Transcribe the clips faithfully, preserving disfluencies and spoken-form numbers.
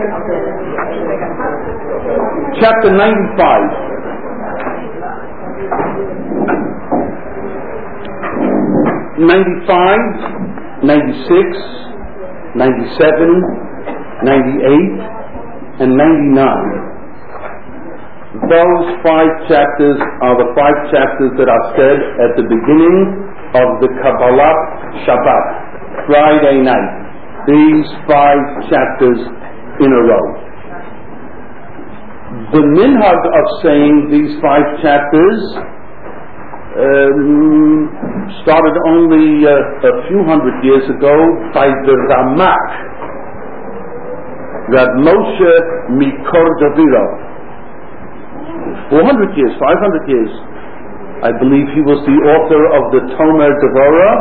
Chapter ninety-five. ninety-five, ninety-six, ninety-seven, ninety-eight, and ninety-nine. Those five chapters are the five chapters that are said at the beginning of the Kabbalah Shabbat, Friday night. These five chapters in a row. The minhag of saying these five chapters um, started only uh, a few hundred years ago by the Ramak, Rav Moshe Mikordaviro. four hundred years, five hundred years. I believe he was the author of the Tomer Devorah,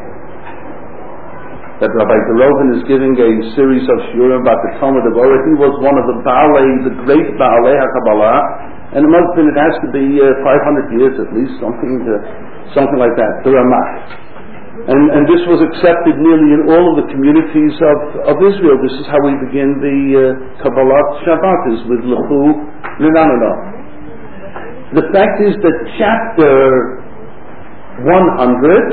that Rabbi Deroven is giving a series of shiurim about the Tomer Devorah. He was one of the Baalei, the great Baalei HaKabbalah, and it must have been, it has to be uh, five hundred years at least, something uh, something like that, the Ramak. And, and this was accepted nearly in all of the communities of, of Israel. This is how we begin the uh, Kabbalah Shabbat, is with Lechu L'Nanana. The fact is that chapter one hundred,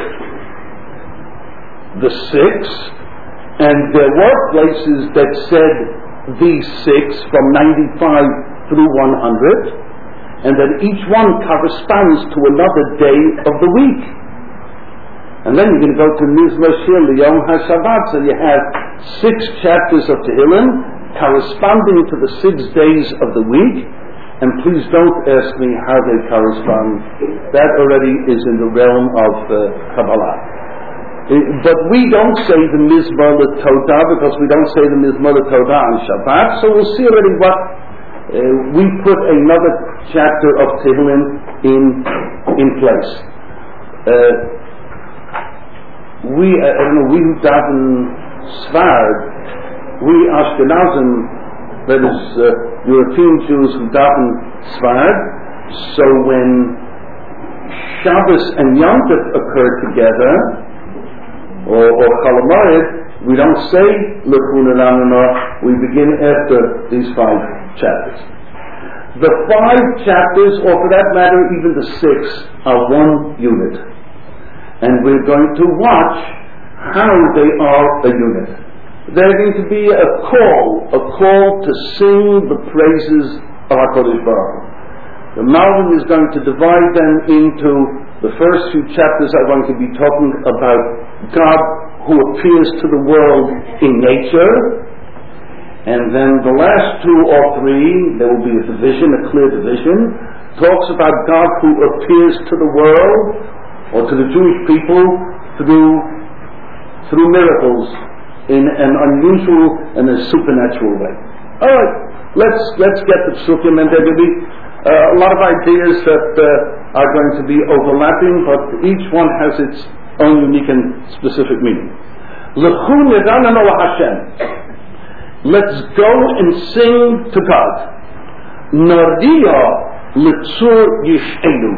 the six, and there were places that said these six from ninety-five through one hundred, and that each one corresponds to another day of the week. And then you're going to go to Mizmor Shir L'Yom HaShabbat, so you have six chapters of Tehillim corresponding to the six days of the week. And please don't ask me how they correspond. That already is in the realm of uh, Kabbalah. But we don't say the Mizmor L'Todah, because we don't say the Mizmor L'Todah on Shabbat, so we'll see already what uh, we put another chapter of Tehillim in in place. Uh, we, uh, I don't know, we who daven Svard, we Ashkenazim, that is uh, European Jews who daven Svard, so when Shabbos and Yom Tov occur together, or, or Chol Hamoed, we don't say Lechu L'Nanana, we begin after these five chapters. The five chapters, or for that matter even the six, are one unit. And we're going to watch how they are a unit. They're going to be a call, a call to sing the praises of HaKadosh Baruch Hu. The Malvin is going to divide them into, the first few chapters are going to be talking about God who appears to the world in nature, and then the last two or three, there will be a division, a clear division, talks about God who appears to the world, or to the Jewish people, through, through miracles, in an unusual and a supernatural way. All right, let's let's get the psukim, and there will be uh, a lot of ideas that uh, are going to be overlapping, but each one has its own unique and specific meaning. Lechu L'Nanana Hashem. Let's go and sing to God. Nariya L'Tzur Yish'enu.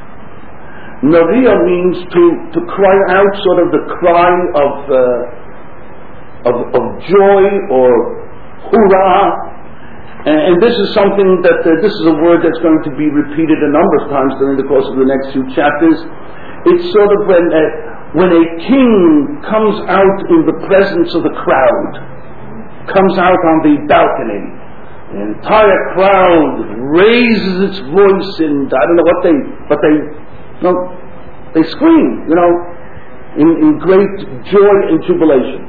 Nariya means to to cry out, sort of the cry of. Uh, Of, of joy or hurrah, and, and this is something that uh, this is a word that's going to be repeated a number of times during the course of the next few chapters. It's sort of when uh, when a king comes out in the presence of the crowd, comes out on the balcony, the entire crowd raises its voice, and I don't know what they, but they, you know, they scream, you know, in, in great joy and jubilation.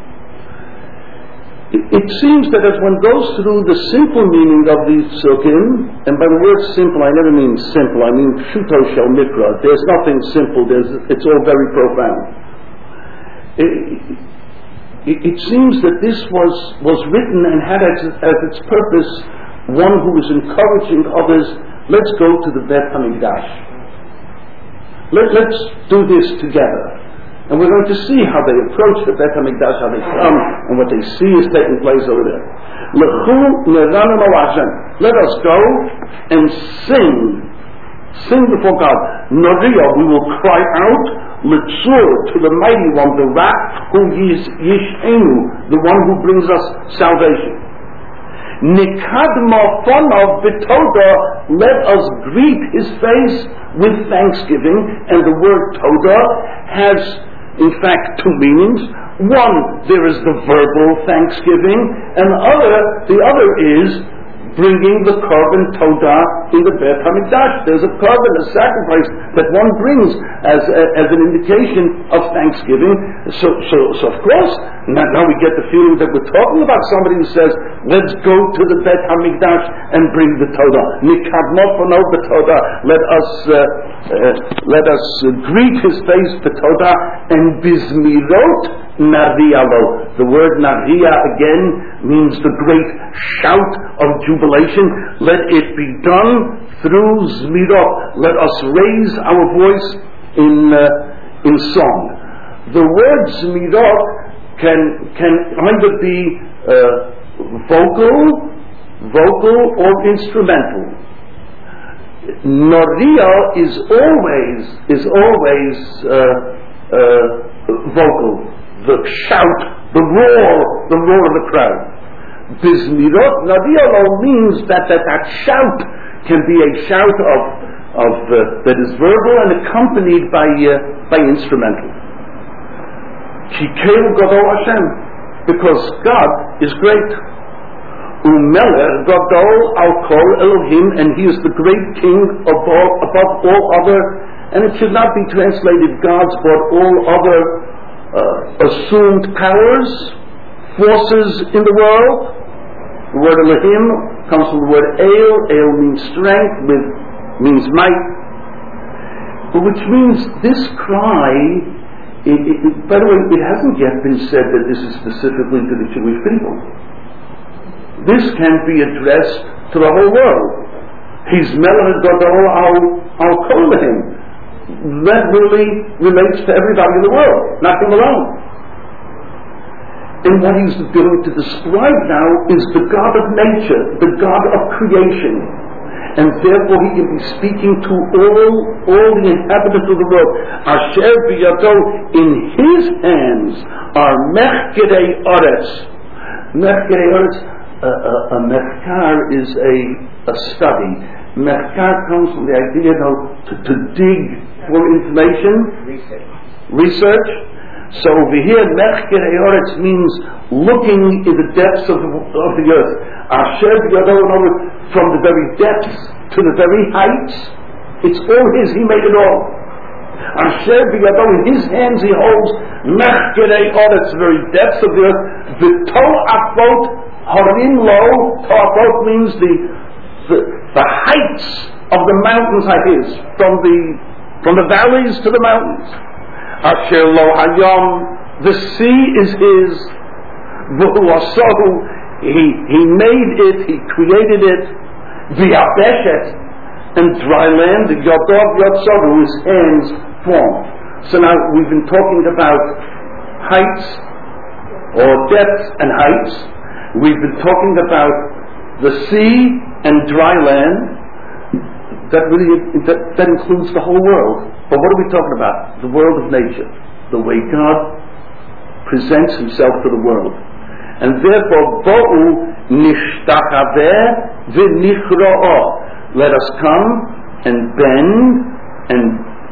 It seems that as one goes through the simple meaning of these psukim, and by the word simple I never mean simple, I mean pshuto shel mikra. There's nothing simple, there's, it's all very profound. It, it, it seems that this was, was written and had as, as its purpose one who was encouraging others, let's go to the Beit HaMikdash. Let, let's do this together. And we're going to see how they approach the Beit HaMikdash, how they come, and what they see is taking place over there. Lechu L'Nanana Hashem. Let us go and sing. Sing before God. Nariya, we will cry out, L'Tzur, to the mighty one, the Rak, who is Yish'enu, the one who brings us salvation. Nikadma Fonov B'Toda, let us greet his face with thanksgiving. And the word Toda has, in fact, two meanings. One, there is the verbal thanksgiving, and the other, the other is bringing the korban Todah in the Beit HaMikdash. There's a korban, a sacrifice that one brings as a, as an indication of thanksgiving. So, so, so of course, now, now we get the feeling that we're talking about somebody who says, let's go to the Beit HaMikdash and bring the Todah. Nikadmofono b'Todah. Let us uh, uh, let us uh, greet his face b'Todah, and bizmirot Narialo. The word Naria again means the great shout of jubilation. Let it be done through Zmirot. Let us raise our voice in uh, in song. The word Zmirot can can either be uh, vocal, vocal or instrumental. Naria is always is always uh, uh, vocal. The shout, the roar, the roar of the crowd. Bizmirot Nadialo means that, that that shout can be a shout of, of uh, that is verbal and accompanied by uh, by instrumental. Kikeil Gadol Hashem, because God is great. Umeler Gadol Al Kol Elohim, and He is the great King of all, above all other, and it should not be translated gods, but all other Uh, assumed powers, forces in the world. The word Elohim comes from the word El. El means strength, with means might, which means this cry. It, it, it, by the way, it hasn't yet been said that this is specifically to the Jewish people. This can be addressed to the whole world. He's Melech Gadol Al Al Kolahim. That really relates to everybody in the world, not him alone. And what he's going to describe now is the God of nature, the God of creation. And therefore he can be speaking to all, all the inhabitants of the world. Asher biyado, in his hands are mechkerei oretz. Mechkerei oretz, a, a, a mechkar is a, a study. Mechkar comes from the idea, you know, to, to dig for information, research. research. So over here, Mechkerei Oretz means looking in the depths of the, of the earth. Asher b'yado, from the very depths to the very heights. It's all His. He made it all. Asher b'yado, in His hands He holds Mechkerei Oretz, the very depths of the earth. V'to afot harim lo. Afot means the, the the heights of the mountains are His. From the From the valleys to the mountains. Asher lo hayam, the sea is His. V'hu asahu, He He made it, He created it. V'yabeshet, and dry land. Yadav yatsahu, His hands formed. So now we've been talking about heights, or depths and heights. We've been talking about the sea and dry land. That really that, that includes the whole world. But what are we talking about? The world of nature, the way God presents Himself to the world, and therefore bo'u nishtachaveh v'nichro'o. Let us come and bend and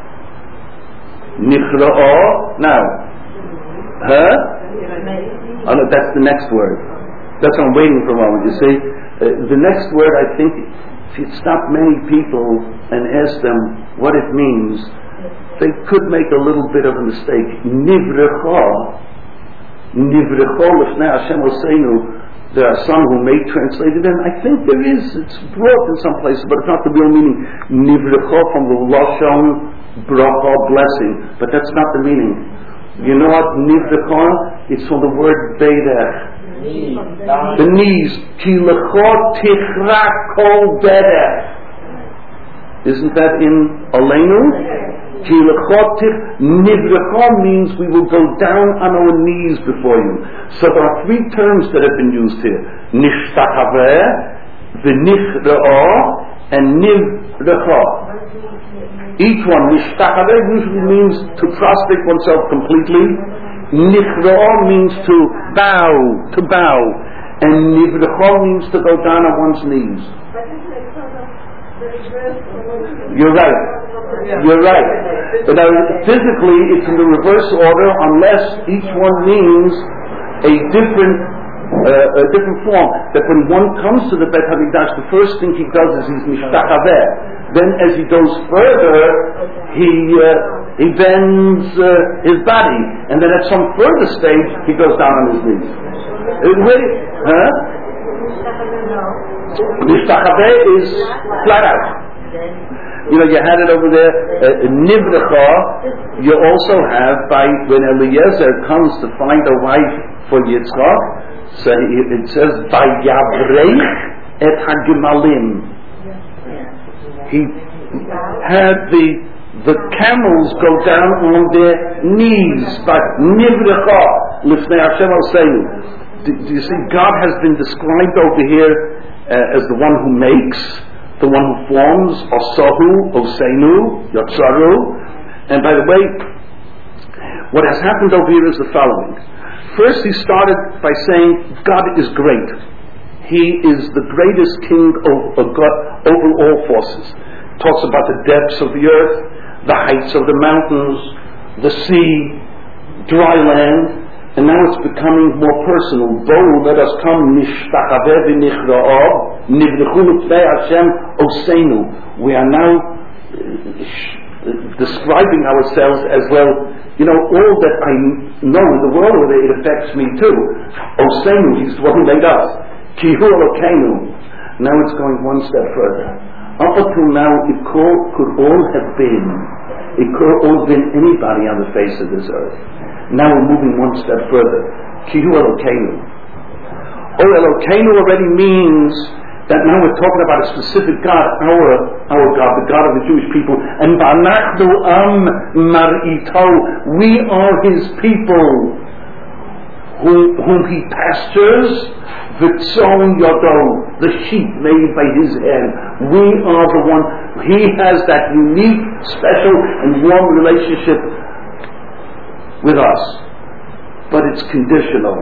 nichro'o. Now, huh? Oh no, that's the next word. That's what I'm waiting for a moment. You see, uh, the next word, I think. If you stop many people and ask them what it means, they could make a little bit of a mistake. Nivrecha, Nivrecha l'fnei Hashem Oseinu. There are some who may translate it, and I think there is. It's brought in some places, but it's not the real meaning. Nivrecha from the lashon bracha, blessing, but that's not the meaning. You know what Nivrecha? It's from the word Beirech. The knees. Ki lecho tichra kol derech. Isn't that in Aleinu? Ki lecho tich nivrecha means we will go down on our knees before you. So there are three terms that have been used here: nishtachaveh, v'nichre'o, and nivrecha. Each one, nishtachaveh usually means to prostrate oneself completely. Nichro'o means to bow, to bow. And nivrecha means to go down on one's knees. You're right. You're right. But now, physically, it's in the reverse order unless each one means a different, uh, a different form. That when one comes to the Beit HaMikdash, the first thing he does is he's mishtachaveh. Then, as he goes further, he uh, he bends uh, his body, and then at some further stage, he goes down on his knees. Uh, wait, huh? Mishtachaveh is flat out. You know, you had it over there, uh, Nivrecha. You also have, by when Eliezer comes to find a wife for Yitzchak, so it says, Vayavrech et hagimalim. He had the the camels go down on their knees, but Nivrecha lifnei Hashem Osenu. Do you see, God has been described over here uh, as the one who makes, the one who forms, Osahu, Osenu, Yotzaru. And by the way, what has happened over here is the following. First, he started by saying God is great. He is the greatest king over, over all forces. Talks about the depths of the earth, the heights of the mountains, the sea, dry land. And now it's becoming more personal. Bo, let us come, nishtachaveh v'nichra'ah, nivrechu l'pnei Hashem osenu. We are now uh, describing ourselves as, well, you know, all that I know in the world, it affects me too. Osenu, he's the one who made us. Ki hu Elokeinu. Now it's going one step further. Up until now, it could all have been, it could have all been anybody on the face of this earth. Now we're moving one step further. Kihu Elokeinu. Oh, Elokeinu already means that now we're talking about a specific God, our our God, the God of the Jewish people. And Banachnu Am Mar'ito, we are His people, whom, whom He pastures. V'tzon Yodo, the sheep made by His hand. We are the one. He has that unique, special, and warm relationship with us, but it's conditional.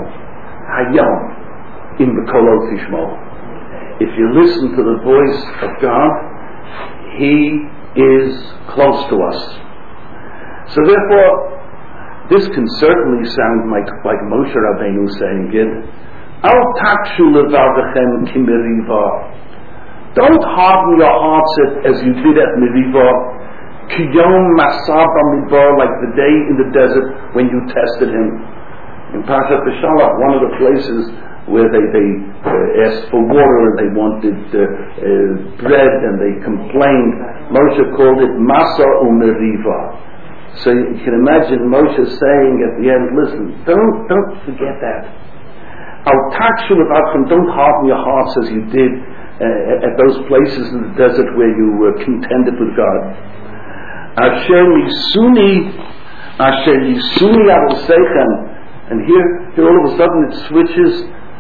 Hayom in the Kolot Tishmo. If you listen to the voice of God, He is close to us. So therefore, this can certainly sound like, like Moshe Rabbeinu saying it. Al takshu levavechem ki meriva. Don't harden your hearts as you did at Meribah. Kiyom Masab Amidbar, like the day in the desert when you tested him. In Parashat Beshalach, one of the places where they, they uh, asked for water and they wanted uh, uh, bread and they complained, Moshe called it Masa Umeriva. So you can imagine Moshe saying at the end, listen, don't don't forget that. I'll tax you about them, don't harden your hearts as you did uh, at those places in the desert where you were contended with God. Asher lisuni, asher lisuni avosechem, and here, here all of a sudden it switches.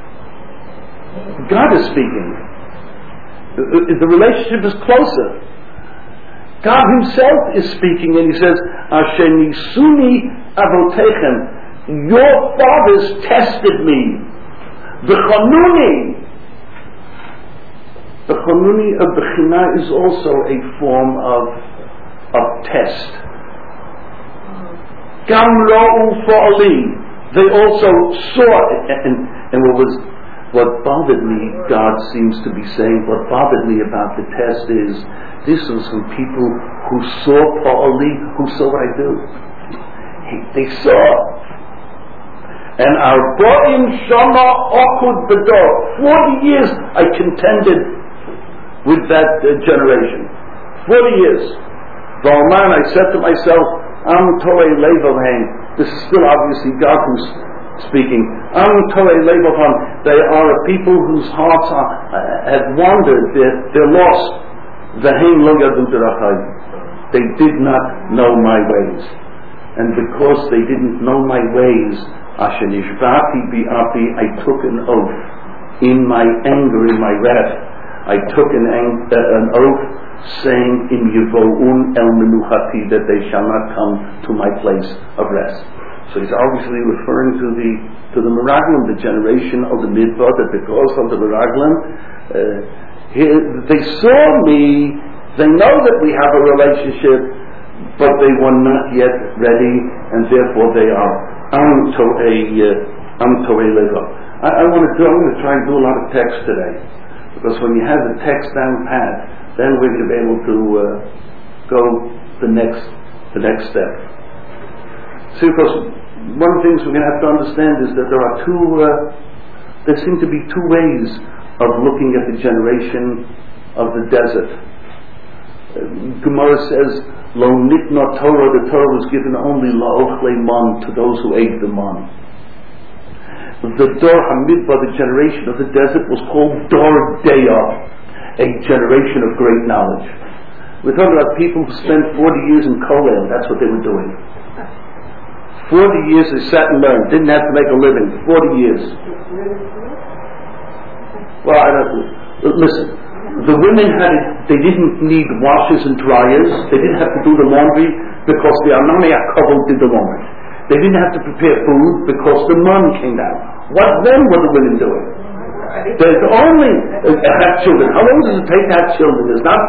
God is speaking. The, the relationship is closer. God Himself is speaking, and He says, "Asher lisuni avotechem, your fathers tested me. The chanuni, the chanuni of Bechina is also a form of." of test. Gam ro'u fa'ali. They also saw it. And, and what was, what bothered me, God seems to be saying, what bothered me about the test is, this was some people who saw fa'ali, who saw what I do. They saw. And our ba'im shama akud b'dor. Forty years I contended with that uh, generation. Forty years. V'oman, I said to myself, Am Torei Levohem. This is still obviously God who's speaking. Am Torei Levohem. They are a people whose hearts are, uh, have wandered. They're, they're lost. V'hem lo yadu derachai. They did not know my ways. And because they didn't know my ways, Asher nishbati bi'api, I took an oath. In my anger, in my wrath, I took an, ang- uh, an oath saying in Yevo'un el Menuchati, that they shall not come to my place of rest. So he's obviously referring to the to the Meraglim, the generation of the Midbar, that because of the Meraglim, uh, they saw me, they know that we have a relationship, but they were not yet ready, and therefore they are amto a amto a level. I, I want to do. I'm going to try and do a lot of text today, because when you have the text down pat, then we're going to be able to uh, go the next the next step. See, because one of the things we're going to have to understand is that there are two, uh, there seem to be two ways of looking at the generation of the desert. Uh, Gemara says, Lo nitna Torah, the Torah was given only la'ochle man, to those who ate the man. The Dor HaMidbar, the generation of the desert, was called Dor Deya, a generation of great knowledge. We're talking about people who spent forty years in Kolel, that's what they were doing. Forty years they sat and learned, didn't have to make a living. Forty years. Well, I don't. Listen, the women had it. They didn't need washers and dryers. They didn't have to do the laundry because the Anani Yaakov did the laundry. They didn't have to prepare food because the man came down. What then were the women doing? There's only uh, have children. How long does it take to have children? There's not.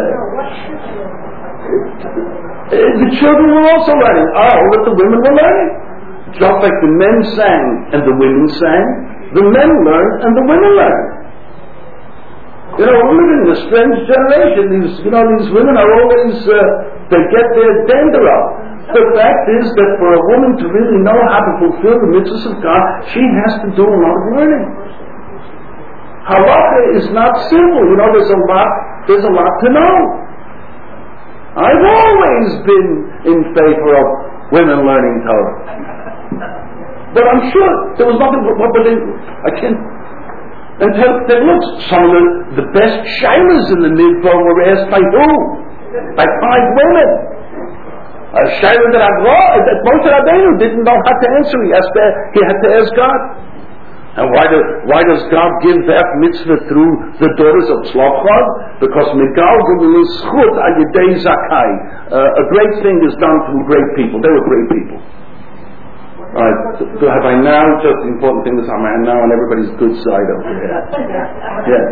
Uh, The children were also learning all that the women were learning. Just like the men sang and the women sang, the men learned and the women learned. You know, we're living in a strange generation. These, you know, these women are always, uh, they get their dander up. The fact is that for a woman to really know how to fulfill the mitzvahs of God, she has to do a lot of learning. Halacha is not simple. You know, there's a lot, there's a lot to know. I've always been in favor of women learning Torah. But I'm sure there was nothing but what they, I can't, and tell, they look, some of the, the best shilas in the Midbar were asked by who? By five women. A shilah that Agra, that Moshe Rabbeinu didn't know how to answer. He, asked, he had to ask God. And why, do, why does God give that mitzvah through the daughters of Tzlopchad? Because Migal Gulishchut Ayidei Zakai. A great thing is done through great people. They were great people. Alright, so have I now, just the important thing is am I now on everybody's good side over here? Yes.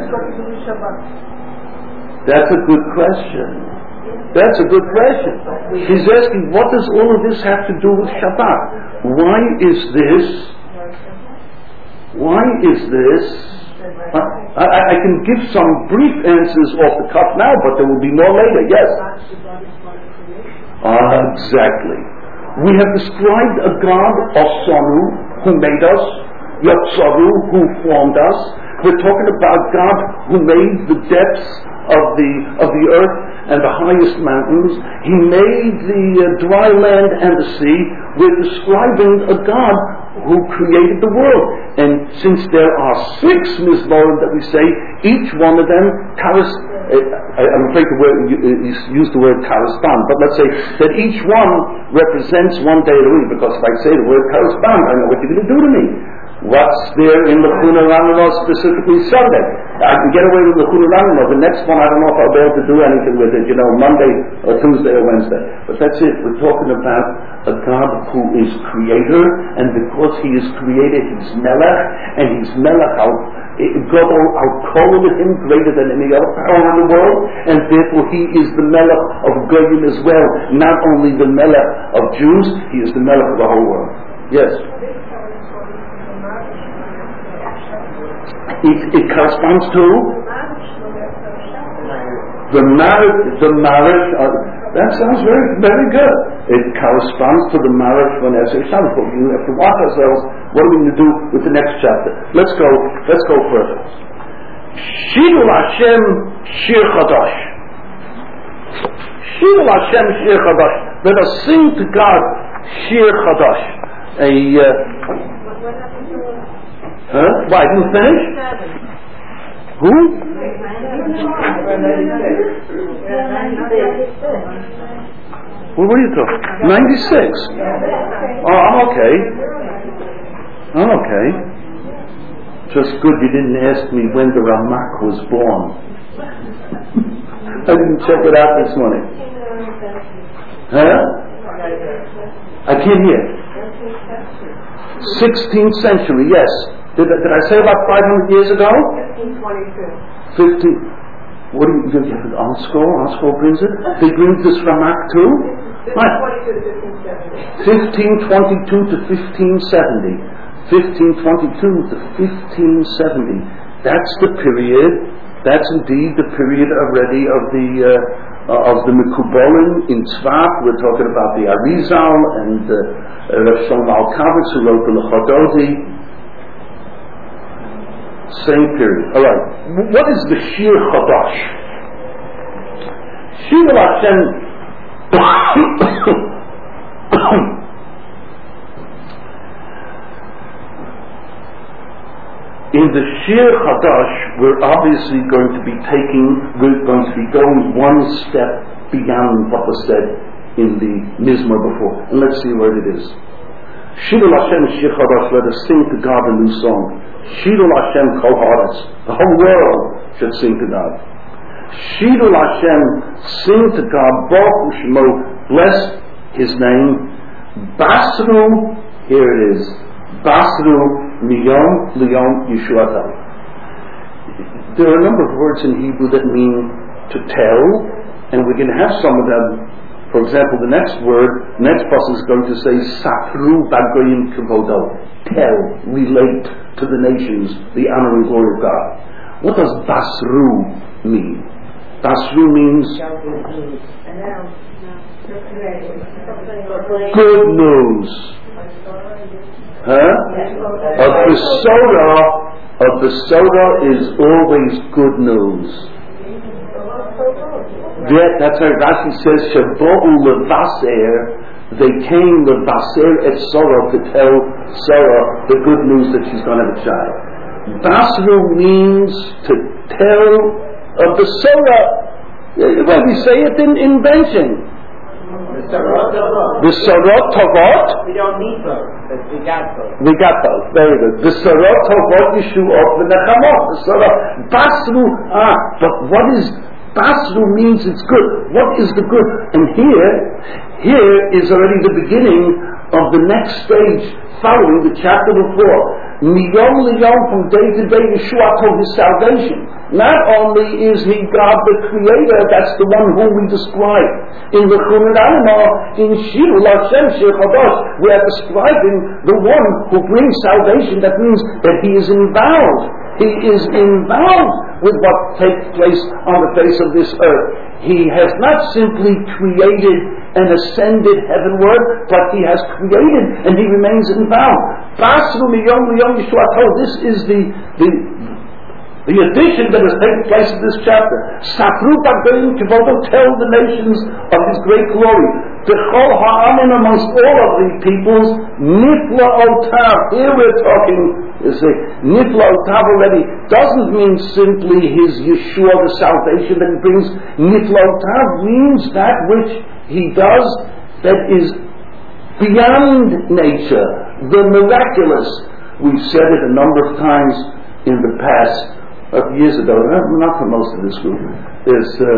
That's a good question. That's a good question. He's asking, what does all of this have to do with Shabbat? Why is this Why is this? Uh, I, I can give some brief answers off the cuff now, but there will be more later. Yes? Uh, exactly. We have described a God, Osanu, who made us, Yotzaru, who formed us. We're talking about God who made the depths of the of the earth and the highest mountains. He made the uh, dry land and the sea. We're describing a God who created the world. And since there are six Mizmorim that we say, each one of them, Taras, uh, I'm afraid the word, you use the word correspond, but let's say that each one represents one day of the week, because if I say the word correspond, I know what you're going to do to me. What's there in the Chuna Ramana specifically Sunday? I can get away with the Chuna Ramana. The next one, I don't know if I'll be able to do anything with it, you know, Monday or Tuesday or Wednesday. But that's it. We're talking about a God who is creator, and because he is creator, he's Melech, and he's Melech out. God will call with him greater than any other power in the world, and therefore he is the Melech of Goyim as well. Not only the Melech of Jews, he is the Melech of the whole world. Yes? It, it corresponds to the marriage. The marriage. Uh, that sounds very, very good. It corresponds to the marriage of an Esrei Shabbos. But we have to watch ourselves. What are we going to do with the next chapter? Let's go. Let's go further. Shiru Hashem Shir Chadash. Shiru Hashem Shir Chadash. Let us sing to God Shir Chadash. A. Uh, Huh? Why, I didn't finish? Who? Well, what are you talking? ninety-six. Oh, I'm okay. I'm okay. Just good you didn't ask me when the Ramak was born. I didn't check it out this morning. Huh? I can't hear. sixteenth century, yes. Did, did I say about five hundred years ago? fifteen twenty-two. fifteen. What do you, you have an Onscroll? Onscroll brings it? They bring this from Act two? fifteen twenty-two to fifteen seventy. fifteen twenty-two to fifteen seventy. That's the period, that's indeed the period already of the uh, of the Mekubolim in Tzfat. We're talking about the Arizal and uh, Rav Shlomo Alkavitz who wrote the Lechododi. Same period. All right. What is the Shir Chadash? Shir Hashem. In the Shir Chadash, we're obviously going to be taking, we're going to be going one step beyond what was said in the Mizmor before. And let's see what it is. Shirul Hashem Shir Chadash, let us sing to God a new song. Shirul Hashem Kol Haaretz, the whole world should sing to God. Shirul Hashem, sing to God, Baruch Shemo, bless His name. Basru, here it is, Basru Miyom Liyom Yeshuatam. There are a number of words in Hebrew that mean to tell, and we're going to have some of them. For example, the next word, next person is going to say, Sapru Bagoyim Kevodo. Tell, relate to the nations the honor and glory of God. What does Basru mean? Basru means good news. Huh? A besoda, a besoda is always good news. Yeah, that's right. Rashi says, Shabo'u levaser, they came levaser et Sarah to tell Sarah the good news that she's going to have a child. Basru means to tell of the Sarah. Well, we say it in invention. The Sarot Tovot. We don't need both, but we got both. We got both. Very good. The Sarot Tovot Yeshuot v'Nechamot. The Sarot Basru. Ah, but what is Basru means it's good. What is the good? And here, here is already the beginning of the next stage following the chapter before. Miyom liyom, from day to day, Yeshua told his salvation. Not only is he God the Creator, that's the one whom we describe. In the Chunat Alma, in Shirul Hashem Shir Chadash, we are describing the one who brings salvation. That means that he is involved. He is involved with what takes place on the face of this earth. He has not simply created and ascended heavenward, but he has created and he remains involved. This is the, the The addition that has taken place in this chapter. Sapru Bagayim Kivodo, tell the nations of his great glory. Bechol ha'amin, amongst all of the peoples, Nifla Otav. Here we're talking, you see, Nifla Otav already doesn't mean simply his Yeshua, the salvation that he brings. Nifla Otav means that which he does that is beyond nature, the miraculous. We've said it a number of times in the past. Uh, years ago, not for most of this group, is uh,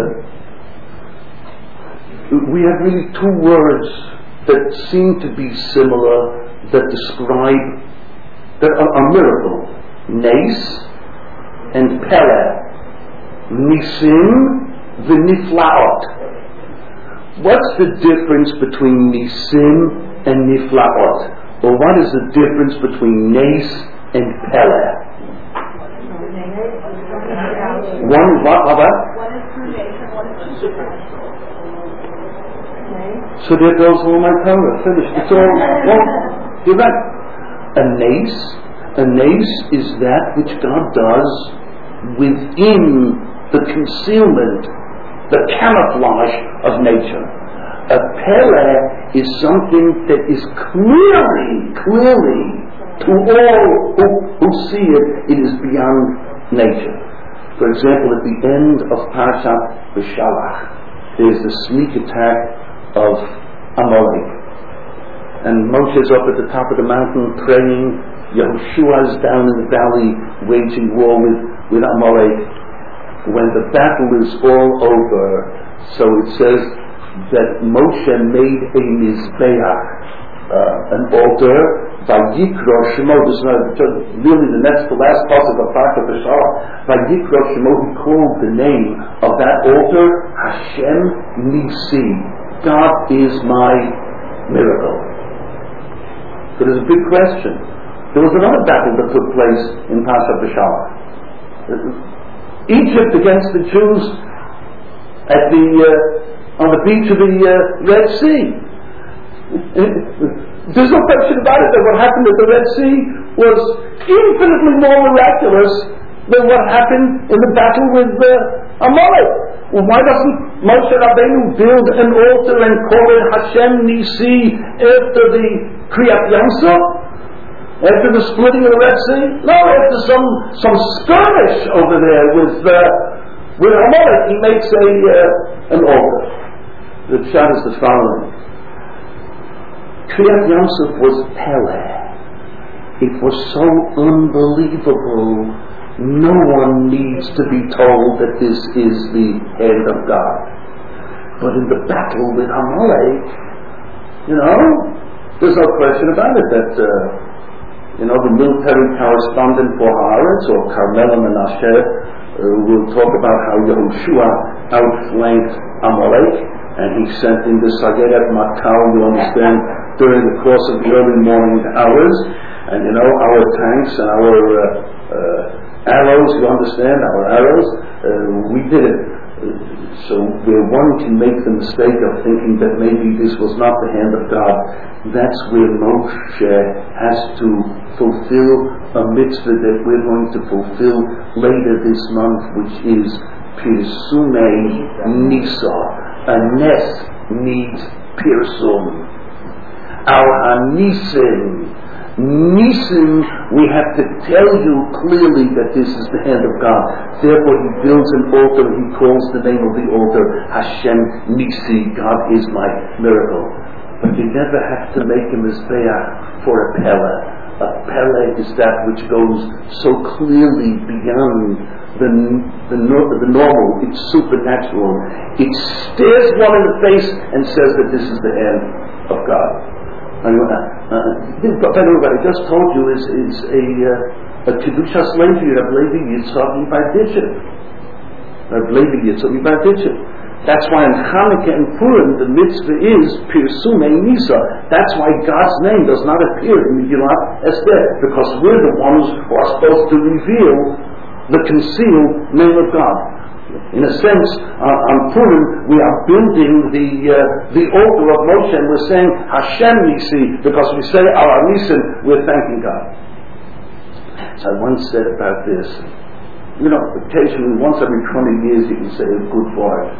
we have really two words that seem to be similar, that describe that are a miracle: Nes and Pele, Nisim v'Niflaot. What's the difference between Nisim and Niflaot? Or what is the difference between Nes and Pele? One is what, Abba? One is creation, one is supernatural. So there goes all my Torah. Finished. It's all. Well, you're right. A nace, a nace is that which God does within the concealment, the camouflage of nature. A pele is something that is clearly, clearly, to all who, who see it, it is beyond nature. For example, at the end of Parashat B'Shalach, there is the sneak attack of Amalek. And Moshe's up at the top of the mountain praying. Yehoshua's down in the valley waging war with, with Amalek. When the battle is all over, so it says that Moshe made a Mizbeach uh, an altar. Vayikro Shemo. This is not, really the next, the last pasuk of Parshat B'Shalach. Vayikro Shemo. He called the name of that altar Hashem Nisi. God is my miracle. So there's a big question. There was another battle that took place in Parshat B'Shalach. Egypt against the Jews at the uh, on the beach of the uh, Red Sea. There's no question about it that what happened at the Red Sea was infinitely more miraculous than what happened in the battle with uh, Amalek. Well, why doesn't Moshe Rabbeinu build an altar and call it Hashem Nisi after the Kriyat Yamsuf? After the splitting of the Red Sea? No, after some some skirmish over there with uh, with Amalek, he makes a uh, an altar. The shot is the following. Kriyat Yamsuf was Pele. It was so unbelievable. No one needs to be told that this is the hand of God. But in the battle with Amalek, you know, there's no question about it that, uh, you know, the military correspondent for Haaretz, or Carmela Menashe, uh, will talk about how Yehoshua outflanked Amalek, and he sent in the Sageret Matkal, you understand, during the course of the early morning hours, and you know, our tanks and our uh, uh, arrows, you understand, our arrows, uh, we did it. Uh, so where one can make the mistake of thinking that maybe this was not the hand of God, that's where Moshe has to fulfill a mitzvah that we're going to fulfill later this month, which is Pirsumei Nisa. A nes needs Pirsum. Al-Hanisim. Nisim, we have to tell you clearly that this is the hand of God. Therefore he builds an altar, he calls the name of the altar Hashem Nisi, God is my miracle. But you never have to make a mizbeach for a Pele. A Pele is that which goes so clearly beyond the, the, the normal, it's supernatural. It stares one in the face and says that this is the hand of God. Uh, uh, but what I just told you is, is a, uh, a Kedushas Levi, Rav Levi Yitzchak Yibaditchev. Rav Levi Yitzchak Yibaditchev. That's why in Hanukkah and Purim the mitzvah is Pirsumei Nisa. That's why God's name does not appear in Megillat Esther, because we're the ones who are supposed to reveal the concealed name of God. In a sense, uh, on Purim, we are building the uh, the altar of Moshe, and we're saying Hashem Nisi, because we say our Nisim, we're thanking God. So I once said about this, you know, occasionally, once every twenty years, you can say a good word.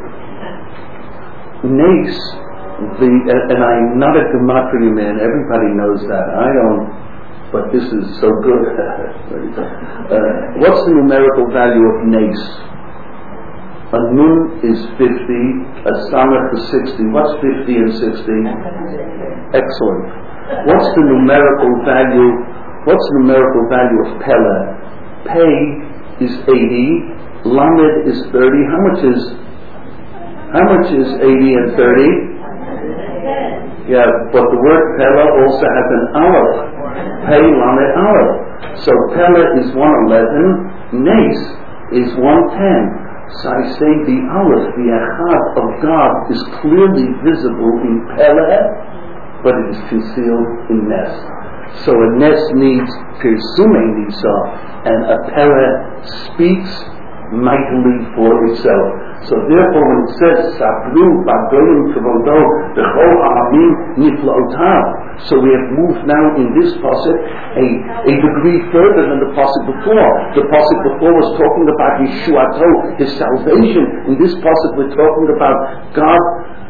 Nace, the, and I'm not a gematria man, everybody knows that. I don't, but this is so good. uh, what's the numerical value of Nace? A nun is fifty, a samach is sixty. What's fifty and sixty? Excellent. What's the numerical value? What's the numerical value of Pele? Pei is eighty, Lamed is thirty. How much is how much is eighty and thirty? Yeah, but the word Pele also has an aleph. Pei, Lamed, aleph. So Pele is one eleven, Nace is one ten. So I say the Aleph, the Echad of God, is clearly visible in Pele, but it is concealed in Nes. So a Nes needs Pirsumei Nisa, and a Pele speaks mightily for itself. So therefore when it says, Sabru Bagoyim Kavodo B'chol Ha'amim Nifla'otav, so we have moved now in this pasuk a, a degree further than the pasuk before. The pasuk before was talking about Yeshuato, his salvation. In this pasuk we're talking about God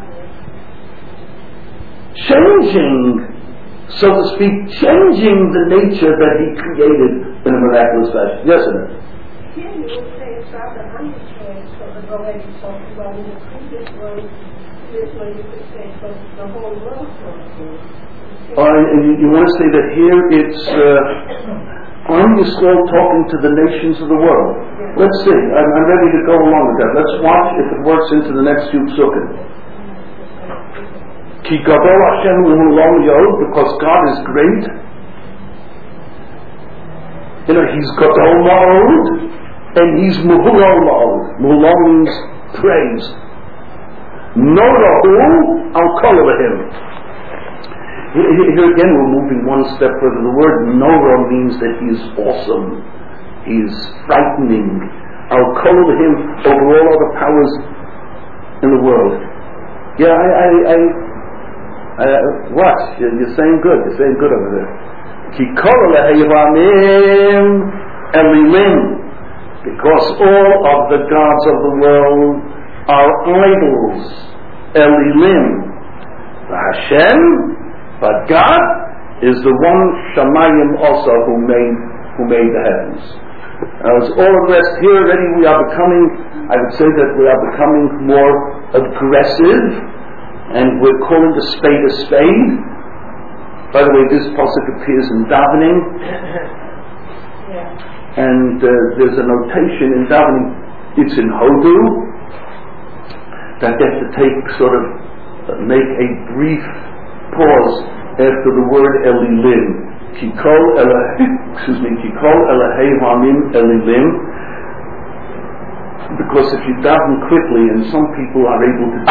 changing, so to speak, changing the nature that he created in a miraculous fashion. Yes, sir? Here you would say it's not the honey change, so the already talked about in the previous one. This way you could say so the whole world talks. Uh, you, you want to say that here it's uh, Am Yisrael talking to the nations of the world. Let's see. I'm, I'm ready to go along with that. Let's watch if it works into the next few psukim. Ki gadol Hashem u'olam yod, because God is great. You know, He's gadol ma'od, and He's muhulal ma'od. Muhulal means praise. Norahu al kol Elohim. Here again, we're moving one step further. The word Nora means that He is awesome. He is frightening. Al kol Elohim, over all other powers in the world. Yeah, I, I, I, I what? You're, you're saying good. You're saying good over there. Ki kol Elohim Elim, because all of the gods of the world are idols. Elim. Hashem, but God is the one Shamayim also who made who made the heavens. As all the rest here already we are becoming, I would say that we are becoming more aggressive, and we're calling a spade a spade. By the way, this pasuk appears in davening, yeah. and uh, there's a notation in davening. It's in Hodu that you have to take sort of uh, make a brief pause after the word Elilim. Kikol Elohim, excuse me, Kikol Elohim Hamim Elilim. Because if you daven quickly, and some people are able to do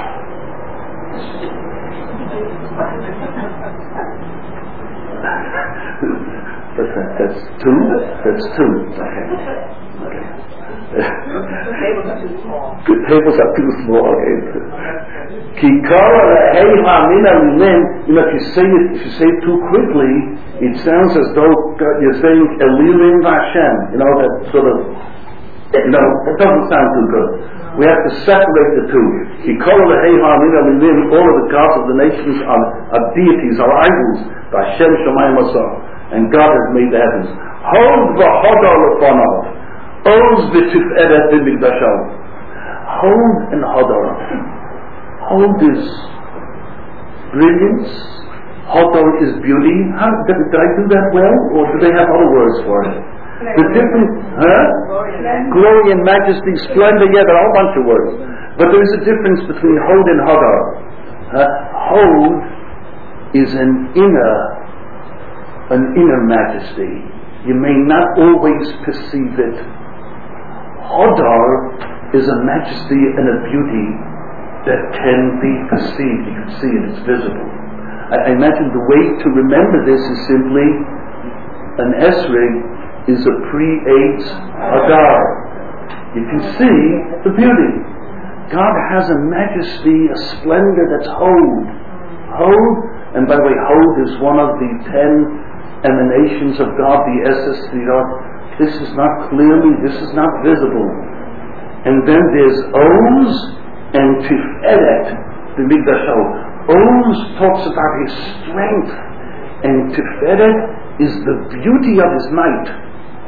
that's two. That's two. Okay. Okay. The tables are too small. The tables are too small. Okay. Kikol Elohim Hamim Elilim. You know, if you say it, if you say it too quickly, it sounds as though you're saying Elilim Vashem. You know, that sort of. You know, it doesn't sound too good. We have to separate the two. All of the gods of the nations are, are deities, are idols. Hashem Shamayim Asar. And God has made the heavens. Hold v'hodar lefonov. Oz v'tiferet b'mikdashav. Hold and hodar. Hold is brilliance. Hodar is beauty. How, did, did I do that well? Or do they have other words for it? The difference, huh? Glory and majesty, splendor, yeah, there are a whole bunch of words. But there is a difference between Hod and Hadar. Uh, Hod is an inner, an inner majesty. You may not always perceive it. Hadar is a majesty and a beauty that can be perceived. You can see it, it's visible. I, I imagine the way to remember this is simply an esrig is a pre-AIDS Adar. You can see the beauty. God has a majesty, a splendor that's Hod. Hod, and by the way, Hod is one of the ten emanations of God, the essence of God. This is not clearly, this is not visible. And then there's Oz and Tiferet, the Migdashah. Oz talks about His strength, and Tiferet is the beauty of His might.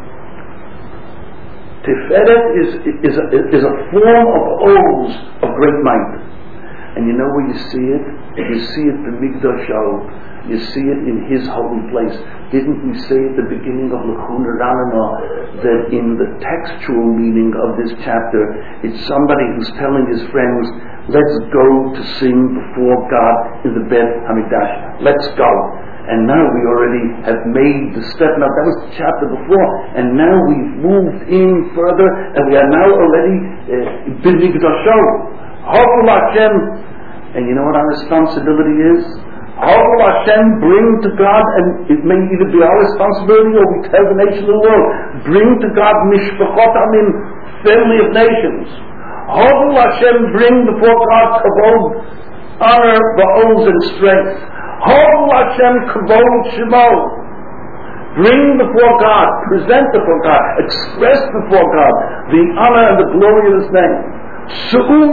Tiferet is, is, a, is a form of Oz, of great might. And you know where you see it? You see it in Migdashah. You see it in His holy place. Didn't we say at the beginning of Lechuna Ranana that in the textual meaning of this chapter, it's somebody who's telling his friends, let's go to sing before God in the Beit Hamikdash. Let's go. And now we already have made the step. Now that was the chapter before, and now we've moved in further, and we are now already b'migdasho. Hovul Hashem, and you know what our responsibility is? Hovul Hashem, bring to God, and it may either be our responsibility or we tell the nation of the world, bring to God mishpachot amim, family of nations. Hovul Hashem, bring before God kavod, honor, ba'oz, and strength. Hovul Hashem kavod shemo. Bring before God, present before God, express before God the honor and the glory of His name. Here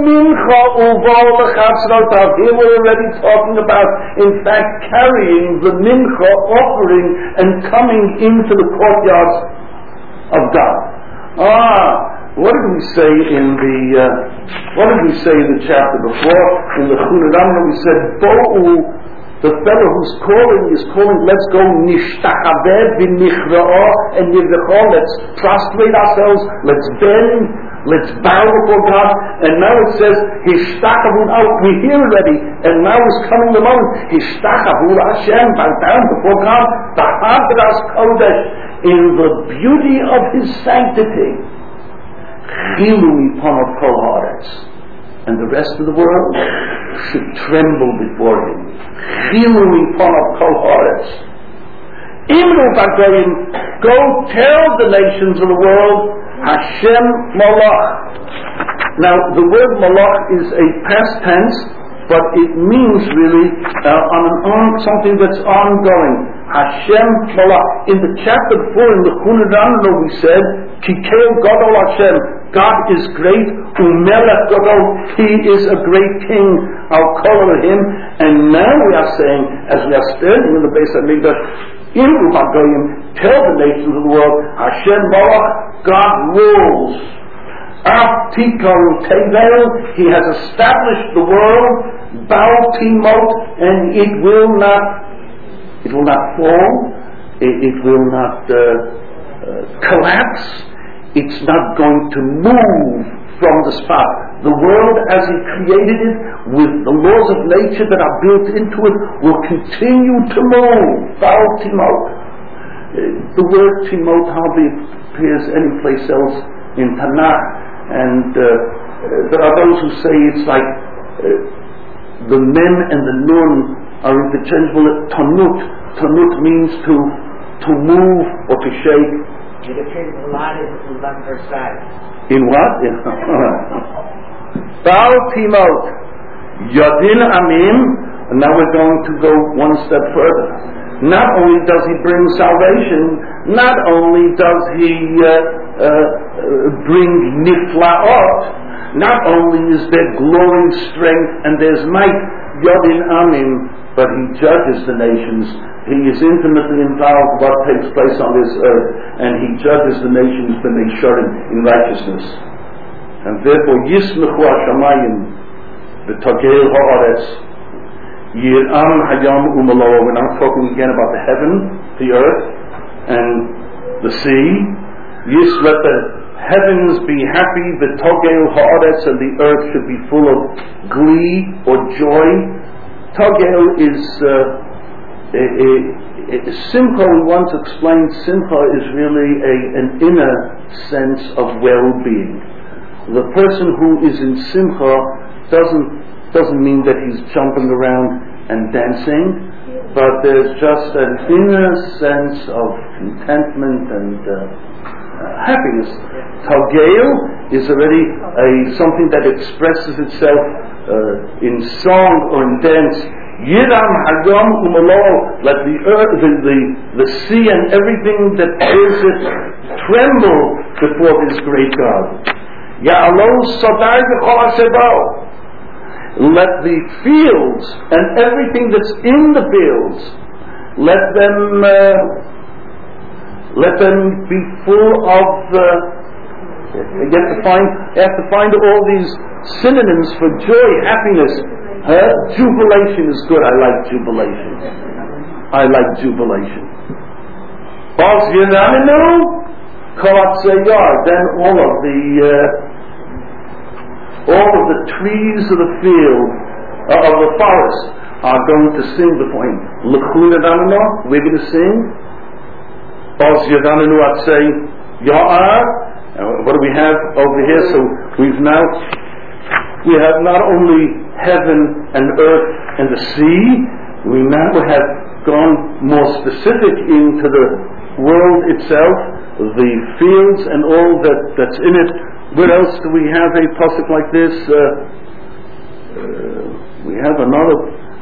we're already talking about, in fact, carrying the mincha offering and coming into the courtyards of God. Ah, what did we say in the uh, what did we say in the chapter before? In the Chunadamra we said, Bo'u The fellow who's calling is calling, let's go nishtachaveh v'nichra'ah and yivdechah, let's prostrate ourselves, let's bend, let's bow before God. And now it says, Hishtachavu, now we hear already, and now is coming the moment, Hishtachavu Hashem, bow down before God, B'Hadras Kodesh, in the beauty of His sanctity. Chilu miponav kol haaretz. And the rest of the world should tremble before Him. Chilu miponav kol haaretz. Imru v'goyim, go tell the nations of the world, Hashem Malach. Now, the word Malach is a past tense, but it means really uh, on an on something that's ongoing. Hashem Malach. In the chapter before, in the Chunadano, we said, Kikeo Gadol Hashem. God is great. Umelech Gadol. He is a great king. I'll call on Him. And now we are saying, as we are standing in the Beis HaMikdash, in Uvagoyim, tell the nations of the world, Hashem Malach, God rules. Af Tikon Tevel, He has established the world, Baal Timot, and it will not, it will not fall, it, it will not uh, uh, collapse, it's not going to move from the spot. The world as He created it, with the laws of nature that are built into it, will continue to move. Baal Timot. The word Timot hardly appears anyplace else in Tanakh, and uh, there are those who say it's like uh, the mem and the nun are interchangeable. Tanut. Tanut means to to move or to shake. It appears a lot in the side. In what? Baal Timot, Yadin Amim, and now we're going to go one step further. Not only does He bring salvation, not only does He uh, uh, bring niflaot, not only is there glory, strength, and there's might, Yadin Amim, but He judges the nations. He is intimately involved with what takes place on this earth, and He judges the nations b'meisharim, in righteousness. And therefore, Yismechu Hashamayim v'tagel ha'aretz Yiram Hayam Umaloa. We're not talking again about the heaven, the earth, and the sea. Yis, let the heavens be happy, v'tagel ha'aretz, and the earth should be full of glee or joy. Tagel is uh, A, a, a, simcha, we once explained, simcha is really a, an inner sense of well-being. The person who is in simcha doesn't doesn't mean that he's jumping around and dancing, but there's just an inner sense of contentment and uh, uh, happiness. Tagel is already a something that expresses itself uh, in song or in dance. Yiram Hayam Umalo, let the earth, the, the, the sea and everything that is it tremble before His great God. Ya'alo Sadai V'chol Hasebao, let the fields and everything that's in the fields, let them uh, let them be full of. Uh, you have to find, you have to find all these synonyms for joy, happiness. Huh? Jubilation is good. I like jubilation. I like jubilation. Bos Yinaminu Kolat Seyar. Then all of the uh, all of the trees of the field uh, of the forest are going to sing before Him. L'chunadamino, we're going to sing. Bos Yinaminu Atzei Ya'ar. What do we have over here? So we've now we have not only heaven and earth and the sea, we now have gone more specific into the world itself, the fields and all that, that's in it. Where else do we have a pasuk like this? Uh, uh, we have another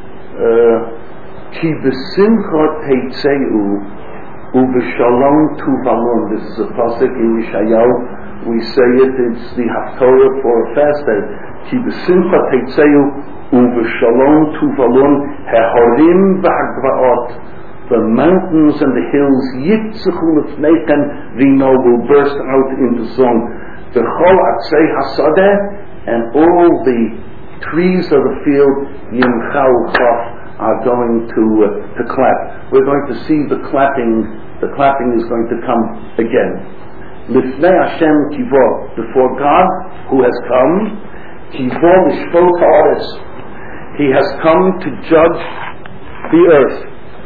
Ki b'simcha teitzeu u'b'shalom tuvalon. This is a pasuk in Yeshayahu. We say it, it's the Haftorah for a fast day. Ki b'simcha teitzeu u'v'shalom tuvalon he'horim v'hagvaot. The mountains and the hills yitzechu l'fneichem v'no will burst out into song. V'chol atzei hasadeh, and all the trees of the field yimchau chaf are going to uh, to clap. We're going to see the clapping. The clapping is going to come again. Lifnei Hashem Kivo, before God who has come. Kivo Lishpot Haaretz. He has come to judge the earth.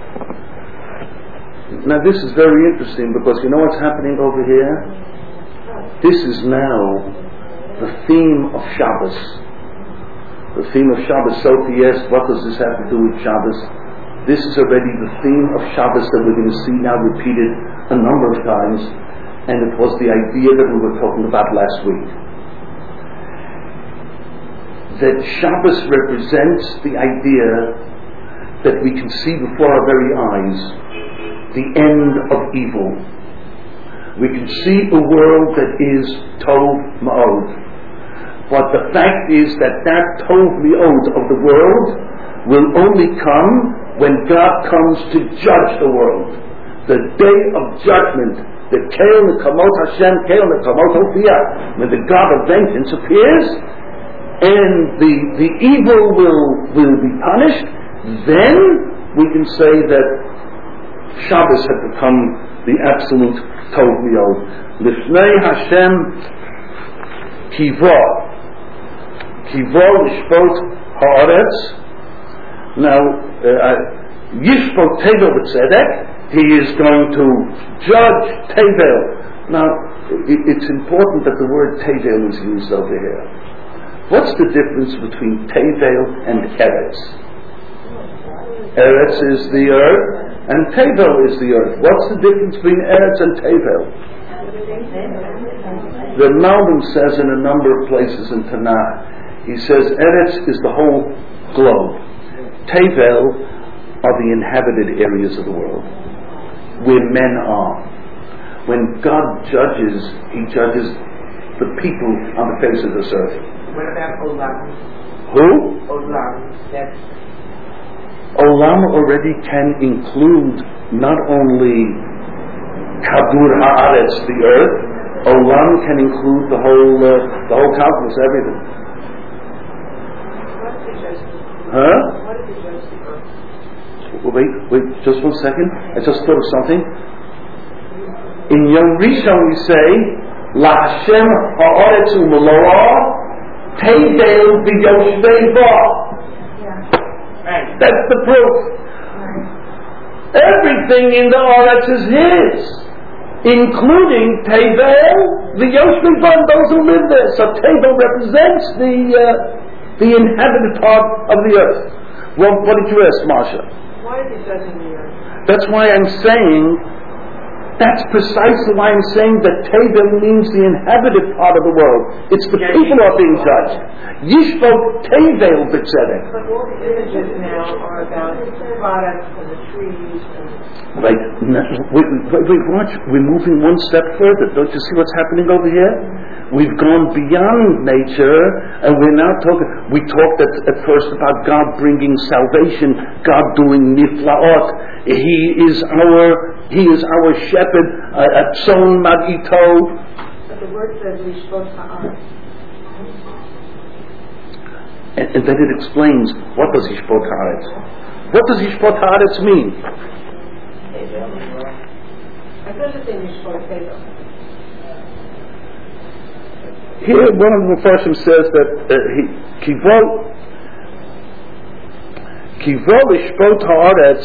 Now this is very interesting because you know what's happening over here? This is now the theme of Shabbos. The theme of Shabbos. Sophie asked, what does this have to do with Shabbos? This is already the theme of Shabbos that we're going to see now repeated a number of times, and it was the idea that we were talking about last week. That Shabbos represents the idea that we can see before our very eyes the end of evil. We can see a world that is Tov Ma'od. But the fact is that that Tov Ma'od of the world will only come when God comes to judge the world. The day of judgment, the Keil Nekamot Hashem, Keil Nekamot Hofiyah, when the God of vengeance appears, and the, the evil will, will be punished, then we can say that Shabbos had become the absolute Tov Ma'od. Lifnei Hashem Kivo. Kivo Lishpot Haaretz. Now, Yishpot Tevel B'Tzedek, he is going to judge Tevel. Now, it, it's important that the word Tevel is used over here. What's the difference between Tevel and Eretz? Eretz is the earth, and Tevel is the earth. What's the difference between Eretz and Tevel? The Malbim says in a number of places in Tanakh, he says Eretz is the whole globe. Tevel are the inhabited areas of the world, where men are. When God judges, He judges the people on the face of this earth. What about Olam? Who? Olam. That's Olam already can include not only Kadur Haaretz, the earth. Olam can include the whole, uh, the whole cosmos, everything. Huh? Wait, wait, just one second. I just thought of something. In Yom Rishon we say, La Hashem ha'aretz u'meloah teidel v'yoshvei ba. That's the proof. Everything in the Aretz is His, including Tevel, the Yoshvei ba, those who live there. So Tevel represents the uh, the inhabited part of the earth. Well, what did you ask, Marsha? Why is He judging the earth? That's why I'm saying, that's precisely why I'm saying that Tevel means the inhabited part of the world. It's the Yeah, people who are being judged. Yishpot Tevel b'tzedek. But all the images now are about products and the trees and... Right, no, wait, wait, wait, watch. We're moving one step further. Don't you see what's happening over here? We've gone beyond nature, and we're now talking. We talked at, at first about God bringing salvation, God doing niflaot. He is our, He is our shepherd. Atzon magito. But the word says Lishpot Haaretz. And, and then it explains what does Yishpot Haaretz. What does Yishpot Haaretz mean? I don't think Lishpot Tevel. Here, one of the Mepharshim says that uh, he kivol kivol lishpot haaretz.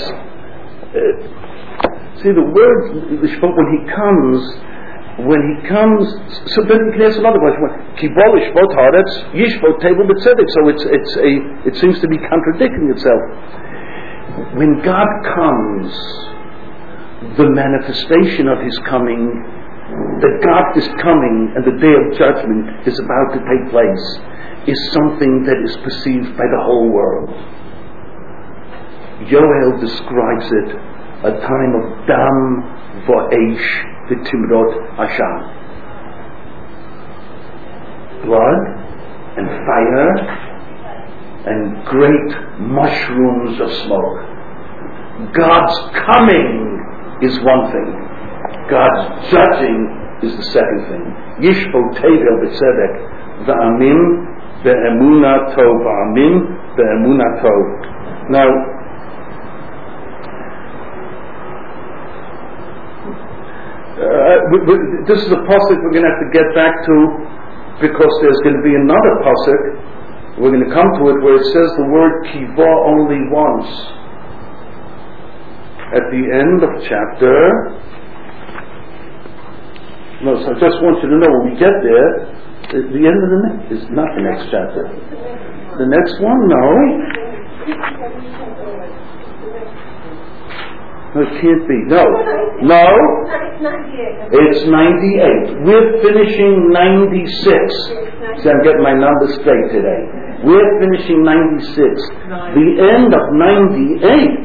See the word lishpot when he comes, when he comes. So then you can ask another question: kivol lishpot haaretz yishpot tevel b'tzedek. So it's it's a it seems to be contradicting itself. When God comes, the manifestation of His coming, that God is coming and the day of judgment is about to take place, is something that is perceived by the whole world. Yoel describes it, a time of dam va'esh v'timrot Hashem. Blood and fire and great mushrooms of smoke. God's coming is one thing. God's judging is the second thing. Yishpot Tevel b'tzedek v'amim ve'emunah tov v'amim ve'emunah tov. Now, we, we, this is a pasuk we're going to have to get back to, because there's going to be another pasuk. We're going to come to it where it says the word kiva only once. At the end of chapter. No, so I just want you to know when we get there, at the end of the next is not the next chapter. The next one, no. No, it can't be. No. No. It's ninety-eight. We're finishing ninety-six. See, I'm getting my numbers straight today. We're finishing ninety-six. The end of ninety-eight.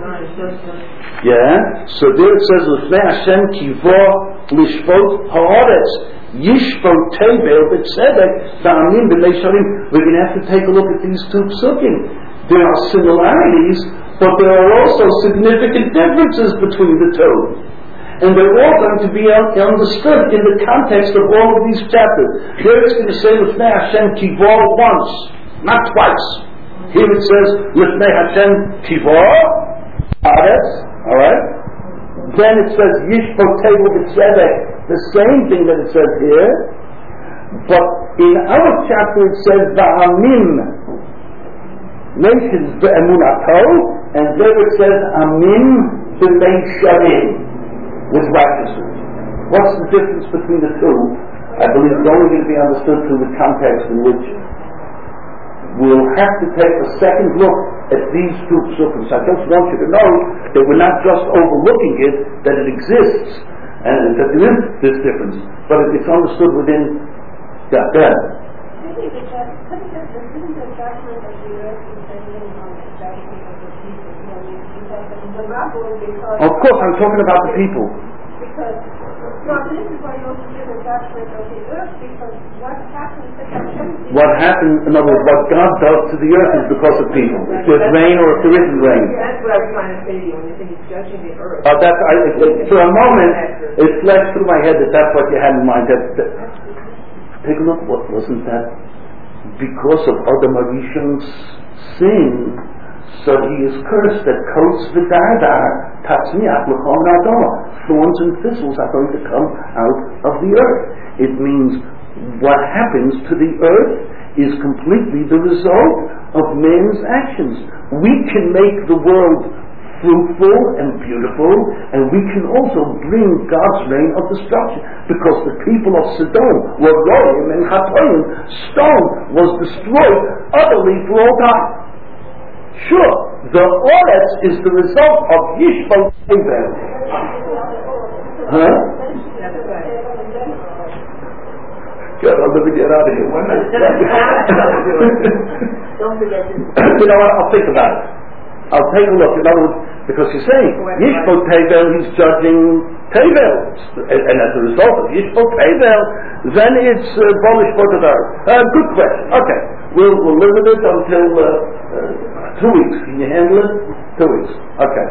Yeah? So there it says, L'fnei Hashem kivo lishvot ha'aretz yishvot tevel b'tzedek v'amin b'nei shalim. We're going to have to take a look at these two psukim. There are similarities, but there are also significant differences between the two. And they're all going to be understood in the context of all of these chapters. Here it's going to say, L'fnei Hashem kivo once, not twice. Here it says, L'fnei Hashem kivo ha'aretz. Alright? Then it says, Yishpo Tevel B'Tzedek, the same thing that it says here. But in our chapter it says, Va'amim, nations Be'emunato, and there it says, Amim B'Nei Shalim, with righteousness. What's the difference between the two? I believe it's only going to be understood through the context in which we'll have to take a second look at these two psukim. I just want you to know that we're not just overlooking it, that it exists, and that there is this difference, but it's understood within that. Then. Of course, I'm talking about the people. Because no, this is why you also give a judgment of the earth, because what happens to Hashem? What happens, in other words, what God does to the earth is because of people. If there's rain or if there isn't rain. That's what I was trying to say to you when you think He's judging the earth. Uh, that's, I, it, for a moment, it flashed through my head that that's what you had in mind. That, that, take a look, what wasn't that? Because of Adam Arishan's sin, so he is cursed that coats the dardar, tatzmiach l'chom nadoma. Thorns and thistles are going to come out of the earth. It means what happens to the earth is completely the result of man's actions. We can make the world fruitful and beautiful, and we can also bring God's reign of destruction, because the people of Sodom were royim and chatoim. Stone was destroyed utterly for all time. Sure, the Oretz is the result of Yishvot Tevel. Huh? God, I'll never get out of here. Don't forget to... You know what? I'll think about it. I'll take a look. In other words, because you're saying Yishvot Tevel, he's judging Tevel, and, and as a result of Yishvot Tevel, then it's Bolish uh, Botadar. Uh, good question. Okay, we'll, we'll live with it until uh, uh, two weeks. Can you handle it? Two weeks. Okay.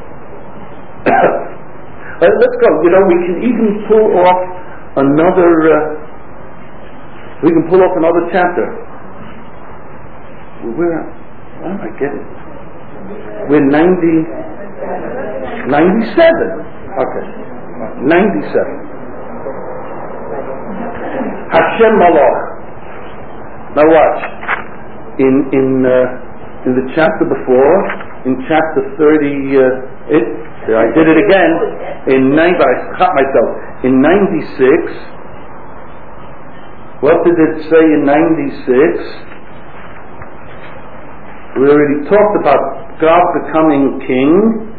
uh, let's go. You know, we can even pull off another. Uh, we can pull off another chapter. Where? Why am I getting? We're ninety, ninety-seven. Okay, ninety-seven. Hashem Malach. Now watch. In in uh, in the chapter before, in chapter thirty, uh, it. There, I did it again. In ninety, I cut myself. In ninety-six. What did it say in ninety-six? We already talked about God becoming king.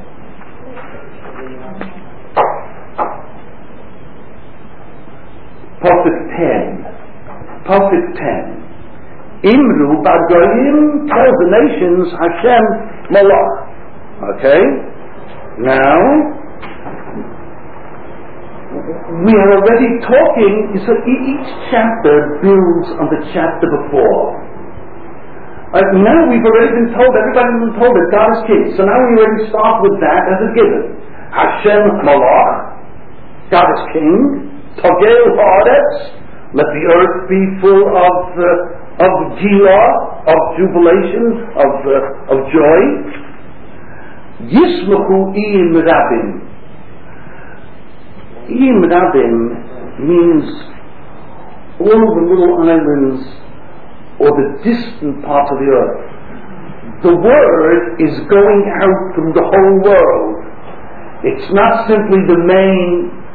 Pasuk ten. Pasuk ten. Imru Bagoyim, tell the nations Hashem Malach. Okay? Now, we are already talking, so each chapter builds on the chapter before. Uh, now we've already been told, everybody's been told that God is king. So now we already start with that as a given. Hashem Malach, God is king. Togel Haaretz, let the earth be full of uh, of Gila, of jubilation, of uh, of joy. Yismachu im rabim. Im Rabim means all the little islands or the distant parts of the earth. The word is going out through the whole world. It's not simply the main,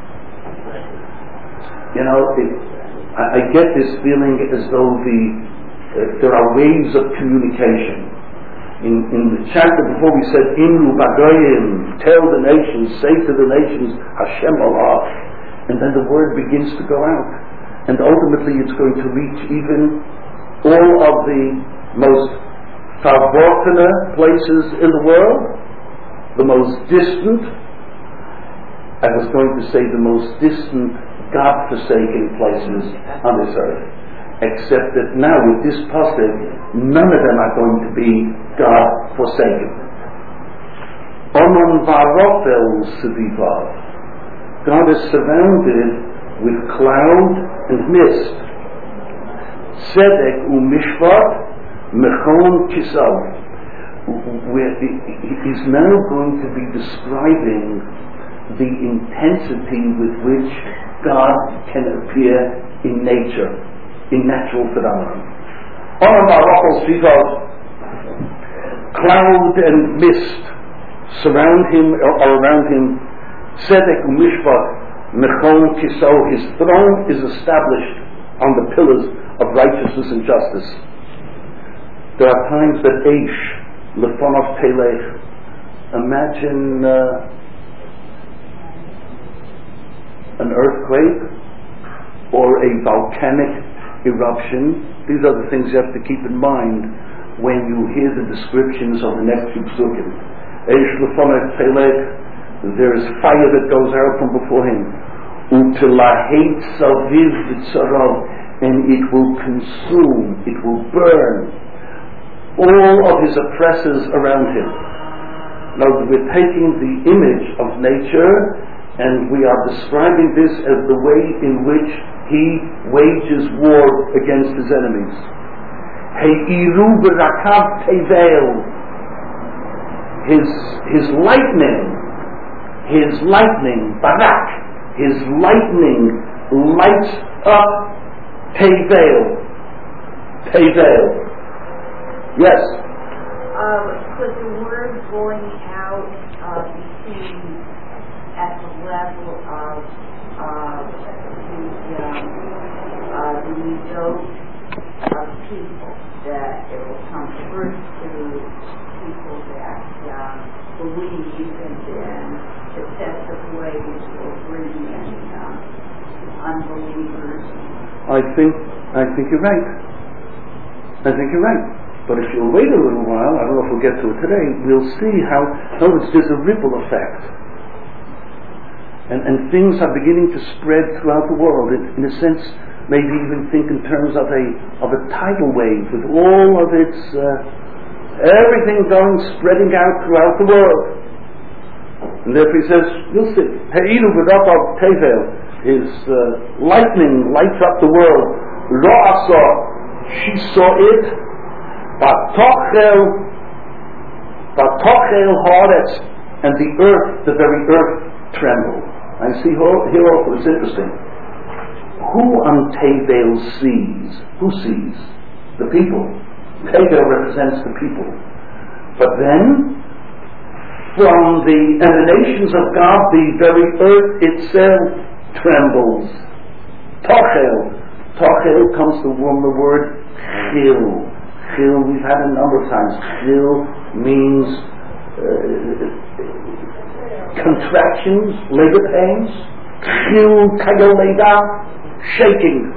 you know, it, I, I get this feeling as though the uh, there are waves of communication. In, in the chapter before we said, Inu Bagoyim, tell the nations, say to the nations, Hashem Allah, and then the word begins to go out. And ultimately it's going to reach even all of the most far-borkana places in the world, the most distant, I was going to say the most distant, God-forsaken places on this earth. Except that now with this pasuk, none of them are going to be God-forsaken. Oman Varofel Sivivav. God is surrounded with cloud and mist. Tzedek u'mishpat mechon kisav. He's now going to be describing the intensity with which God can appear in nature, in natural phenomena. Olam Barachos Sivot, cloud and mist surround him or around him. Tzedek u'mishpat mechon kisav. His throne is established on the pillars of righteousness and justice. There are times that Eish, Lefonov Telech, imagine uh, an earthquake or a volcanic eruption. These are the things you have to keep in mind when you hear the descriptions of the next few psukim. Eish Lefonov Telech, there is fire that goes out from before him. U'tilahet saviv v'tzarav, and it will consume, it will burn all of his oppressors around him. Now we're taking the image of nature and we are describing this as the way in which he wages war against his enemies. Heiru b'rakav tevel, his his lightning, his lightning, barak, his lightning lights up tevel, tevel. Yes. Um, so the word going out uh, became at the level of uh, the um, uh, the result of people, that it will come first to people that uh, believe, and then successive ways will bring in uh, unbelievers. I think I think you're right. I think you're right. But if you'll wait a little while, I don't know if we'll get to it today, we'll see how, notice there's a ripple effect. And, and things are beginning to spread throughout the world. It, in a sense, maybe even think in terms of a of a tidal wave with all of its, uh, everything going, spreading out throughout the world. And therefore he says, you'll see, Heiru v'rakav tevel, his uh, lightning lights up the world. Ra'asa, she saw it. Batochel, Batochel haaretz, and the earth, the very earth trembled. And see here also it's interesting. Who on Tevel sees? Who sees? The people. Tevel represents the people. But then, from the emanations of God, the very earth itself trembles. Tochel. Tochel comes from the word chil. Chil, we've had a number of times. Chil means uh, contractions, labor pains. Chil kagaleda, shaking.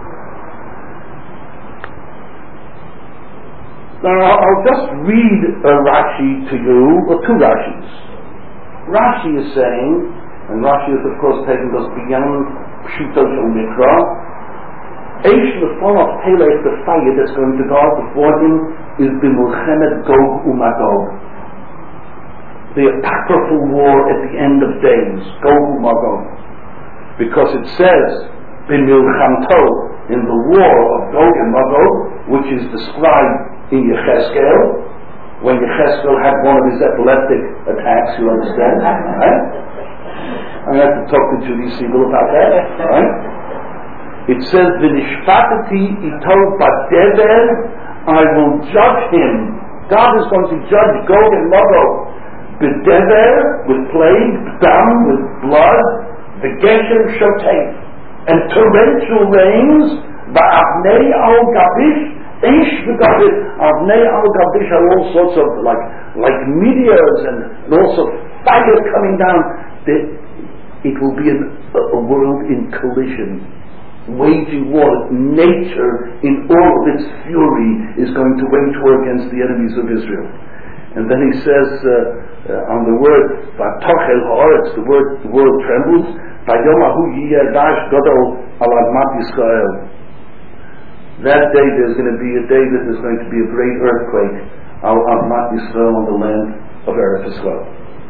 Now I'll just read a Rashi to you, or two Rashis. Rashi is saying, and Rashi is of course taking us beyond Pshuto Shel Mikra. Eish Lefonov Telech, the fire that's going to go out before him, is the Milchemet Gog uMagog, the apocryphal war at the end of days, Gog uMagog, because it says B'milchamto, in the war of Gog and Magog, which is described in Yecheskel, when Yecheskel had one of his epileptic attacks, you understand, right? I have to talk to Judy Siegel about that, right? It says, V'nishpatati ito b'dever, I will judge him. God is going to judge Gog and Magog. B'dever, with plague, b'dam, with blood, v'geshem shotei, and torrential rains, ba'avnei al gabish, ish v'gabish. Avnei al gabish are all sorts of like like meteors and all sorts of fire coming down. It will be an, a world in collision, waging war. Nature, in all of its fury, is going to wage war against the enemies of Israel. And then he says uh, uh, on the word "vatochel haaretz," the word the world trembles. Vayomahu yiyeh dash gadol al admat Yisrael. That day there's going to be a day that there's going to be a great earthquake al admat Yisrael, on the land of Eretz Yisrael.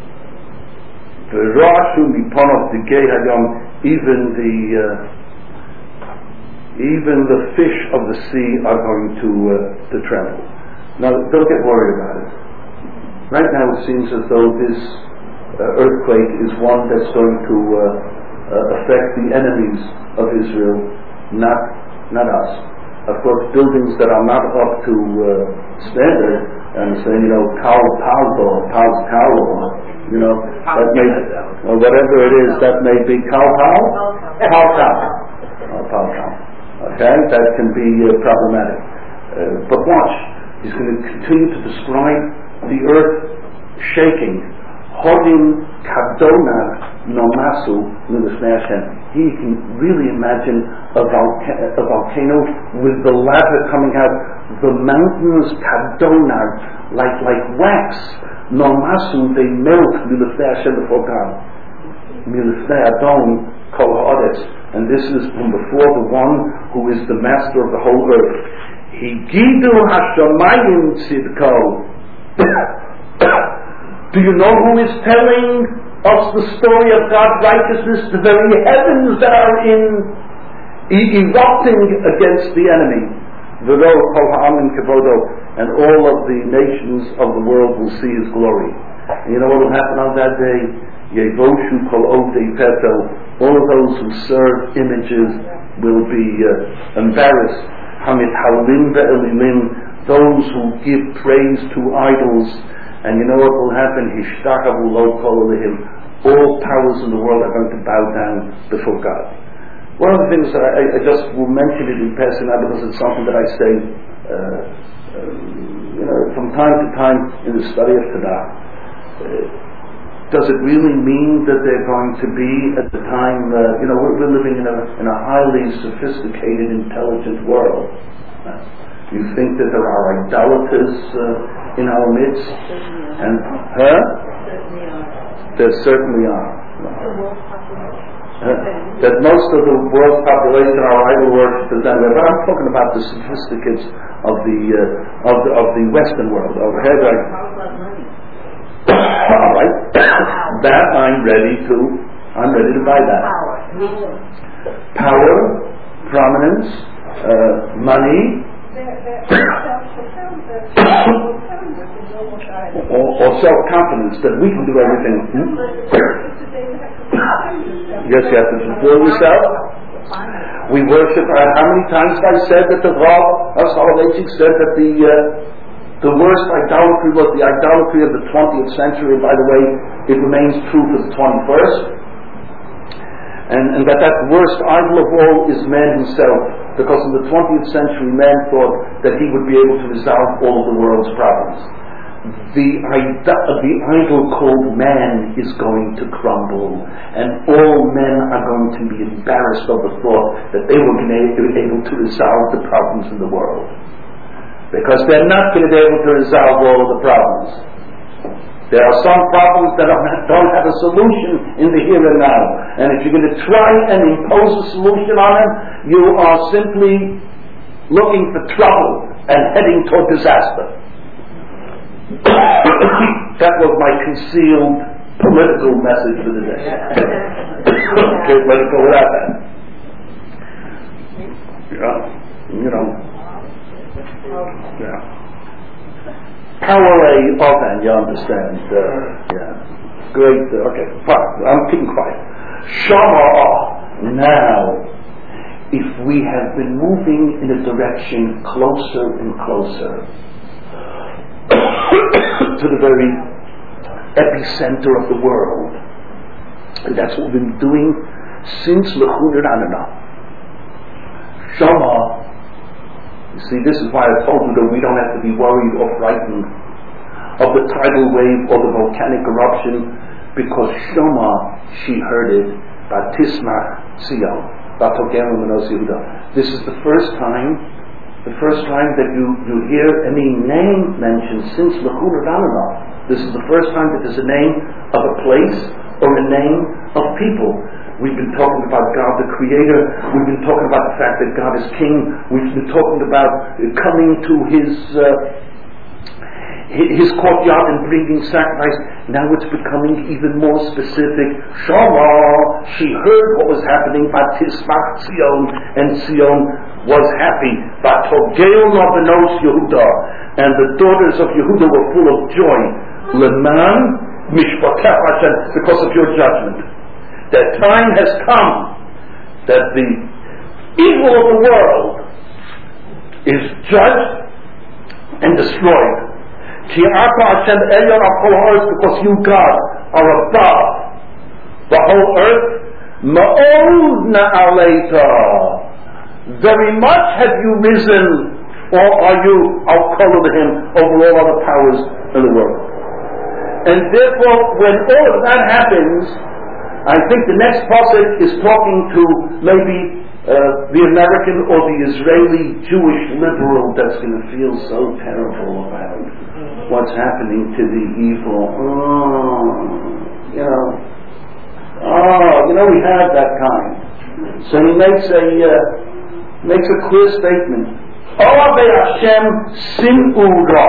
Even the uh, even the fish of the sea are going to uh, to tremble. Now, don't get worried about it. Right now, it seems as though this uh, earthquake is one that's going to uh, uh, affect the enemies of Israel, not not us. Of course, buildings that are not up to uh, standard, and saying, you know, Kal Paldo, Pal's Cow, you know, that may, or whatever it is, that may be Kal Pal? Pal Cow. Pal Cow. Okay? That can be uh, problematic. Uh, but watch, he's going to continue to describe the earth shaking. Hodin Kadona Nomasu Nunasnashan. He can really imagine a, volca- a volcano with the lava coming out, the mountains Kadona, like like wax. Nomasu, they melt Nunasnashan before God. Nunasnadon Kol Ha'aretz. And this is from before the one who is the master of the whole earth. Higidu Hashamayim Tzidko. Do you know who is telling us the story of God's righteousness? The very heavens that are in e- erupting against the enemy. V'lo kol ha'amim kevodo, and all of the nations of the world will see His glory. And you know what will happen on that day? Yevoshu kol ovdei petel. All of those who serve images will be uh, embarrassed. Hamit halim ve'elilim. Those who give praise to idols. And you know what will happen? Hishtakavu lo kol elihim. All powers in the world are going to bow down before God. One of the things that I, I just will mention it in passing now, because it's something that I say, uh, uh, you know, from time to time in the study of Tanakh. Uh, does it really mean that they're going to be at the time? Uh, you know, we're, we're living in a in a highly sophisticated, intelligent world. Uh, you think that there are idolaters uh, in our midst? And huh? There certainly are. Uh, that most of the world's population are idol worshippers, and but I'm talking about the sophisticates of the uh, of the of the Western world. Over here, like, all right, that I'm ready to I'm ready to buy that. Power, prominence, uh, money. or, or self-confidence that we can do everything. Hmm? Yes, you have to fulfill yourself. We worship. Uh, how many times have I said that the Rav of Soloveitchik said that the uh, the worst idolatry was the idolatry of the twentieth century. And by the way, it remains true for the twenty-first. And, and that that worst idol of all is man himself. Because in the twentieth century, man thought that he would be able to resolve all of the world's problems. The, the idol called man is going to crumble, and all men are going to be embarrassed of the thought that they will be able to resolve the problems in the world. Because they're not going to be able to resolve all of the problems. There are some problems that don't have a solution in the here and now. And if you're going to try and impose a solution on them, you are simply looking for trouble and heading toward disaster. That was my concealed political message for the day. Okay, let it go without that. Yeah, you know. Yeah. Power A often, you understand. Uh, yeah. Great. Uh, okay, fine. I'm keeping quiet. Shama. Now, if we have been moving in a direction closer and closer to the very epicenter of the world, and that's what we've been doing since L'chut Ranana. Shama. You see, this is why I told you that we don't have to be worried or frightened of the tidal wave or the volcanic eruption, because Shama, she heard it, Batisma Tzion, Batogel Menos Yehuda. This is the first time, the first time that you, you hear any name mentioned since L'chut Ranana. This is the first time that there's a name of a place or a name of people. We've been talking about God the Creator. We've been talking about the fact that God is King. We've been talking about coming to His uh, His courtyard and bringing sacrifice. Now it's becoming even more specific. Shama, she heard what was happening. Batismach Tzion, and Tzion was happy. Batogel Benos Yehuda, and the daughters of Yehuda were full of joy. Leman Mishpatech Hashem, because of your judgment. That time has come that the evil of the world is judged and destroyed. Because you, God, are above the whole earth. Ma'od na'aleita. Very much have you risen, or are you al-kolahim over all other powers in the world. And therefore, when all of that happens, I think the next pasuk is talking to maybe uh, the American or the Israeli Jewish liberal that's going to feel so terrible about what's happening to the evil. Oh, you know, oh, you know, we have that kind. So he makes a uh, makes a clear statement. Oh, Hashem sin'ura.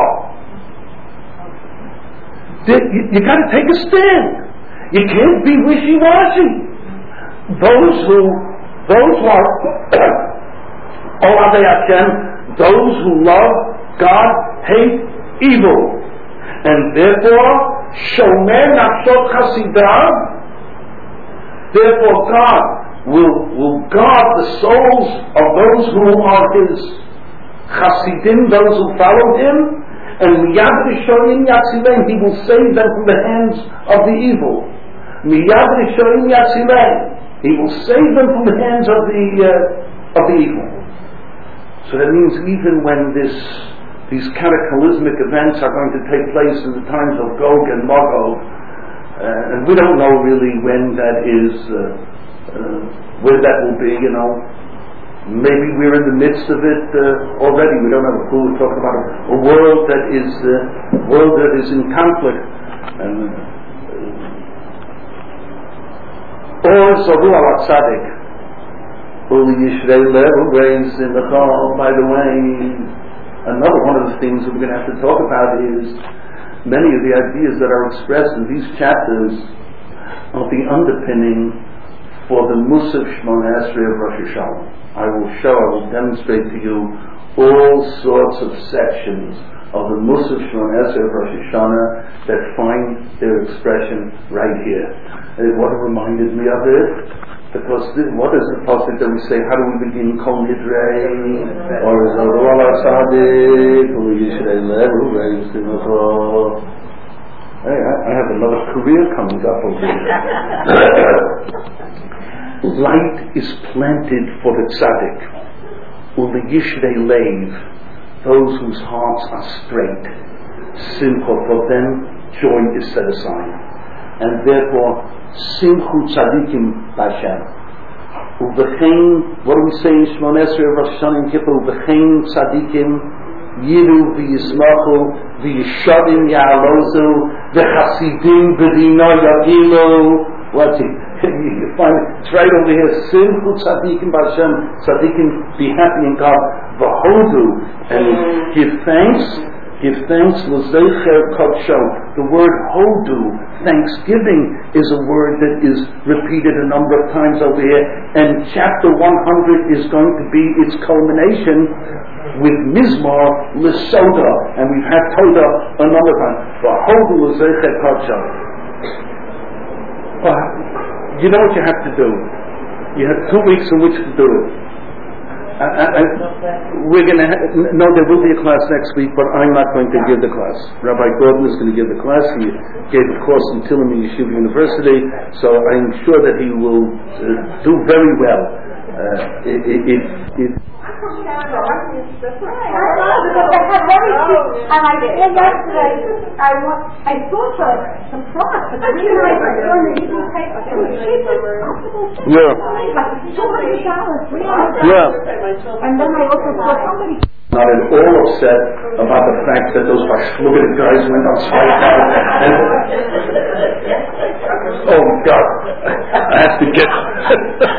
You, you got to take a stand. You can't be wishy-washy. Those who, those who are, Olavei Hashem, those who love God, hate evil, and therefore, Shomer Nafshot Chasidav, therefore God will, will guard the souls of those who are His Chasidim, those who follow Him, and Miyad Rishonim Yatzilem, He will save them from the hands of the evil. Miyad Rishonim Yatzilem, He will save them from the hands of the uh, of the evil. So that means even when this these cataclysmic events are going to take place in the times of Gog and Magog, uh, and we don't know really when that is, uh, uh, where that will be. You know, maybe we're in the midst of it uh, already. We don't have a clue. We're talking about a, a world that is a uh, world that is in conflict. And or Zoru al Tzadik, Uli Yishrei Levu raised in the Chol. By the way, another one of the things that we're going to have to talk about is many of the ideas that are expressed in these chapters are the underpinning for the Musaf Shmona Esrei of Rosh Hashanah. I will show, I will demonstrate to you all sorts of sections of the Musaf Shmona Esrei of Rosh Hashanah that find their expression right here. And what it reminded me of it, because this, what is the pasuk that we say? How do we begin Kol Nidrei? Or is it Zoru al Tzadik? Or Yishrei Levu raised in the Chol? Hey, I, I have another career coming up over here. Light is planted for the tzaddik, uli yishrei leiv, those whose hearts are straight. Simcha, for them joy is set aside, and therefore simchu tzaddikim b'Hashem. Uvechein, what do we say in Shmona Esrei of Rosh Hashanah and Kippur? Uvechein tzaddikim yiru v'yismachu v'yishadim ya'alozu v'chasidim b'dina yagilu. What's it? You find it, it's right over here. Simchu tzaddikim b'Hashem, tzaddikim be happy in God. V'hodu, and give thanks. Give thanks, l'zeicher kodsho. The word hodu, thanksgiving, is a word that is repeated a number of times over here. And chapter one hundred is going to be its culmination with Mizmor l'soda. And we've had Toda a number of times. V'hodu l'zeicher kodsho. you know what you have to do. You have two weeks in which to do it. I, I, I, we're going to ha- no, there will be a class next week, but I'm not going to give the class. Rabbi Gordon is going to give the class. He gave a course in Tillim Yeshiva University, so I'm sure that he will uh, do very well. Uh, if, if, if I love it. And I said yesterday, I want, I thought the, the plot, but the reason I was doing the evening paper, it was cheap as possible. Yeah. Like two hundred dollars, three hundred Yeah. dollars. And then I also saw somebody. Not at all upset about the fact that those Bashlugan guys went on strike out. And, oh God, I have to get.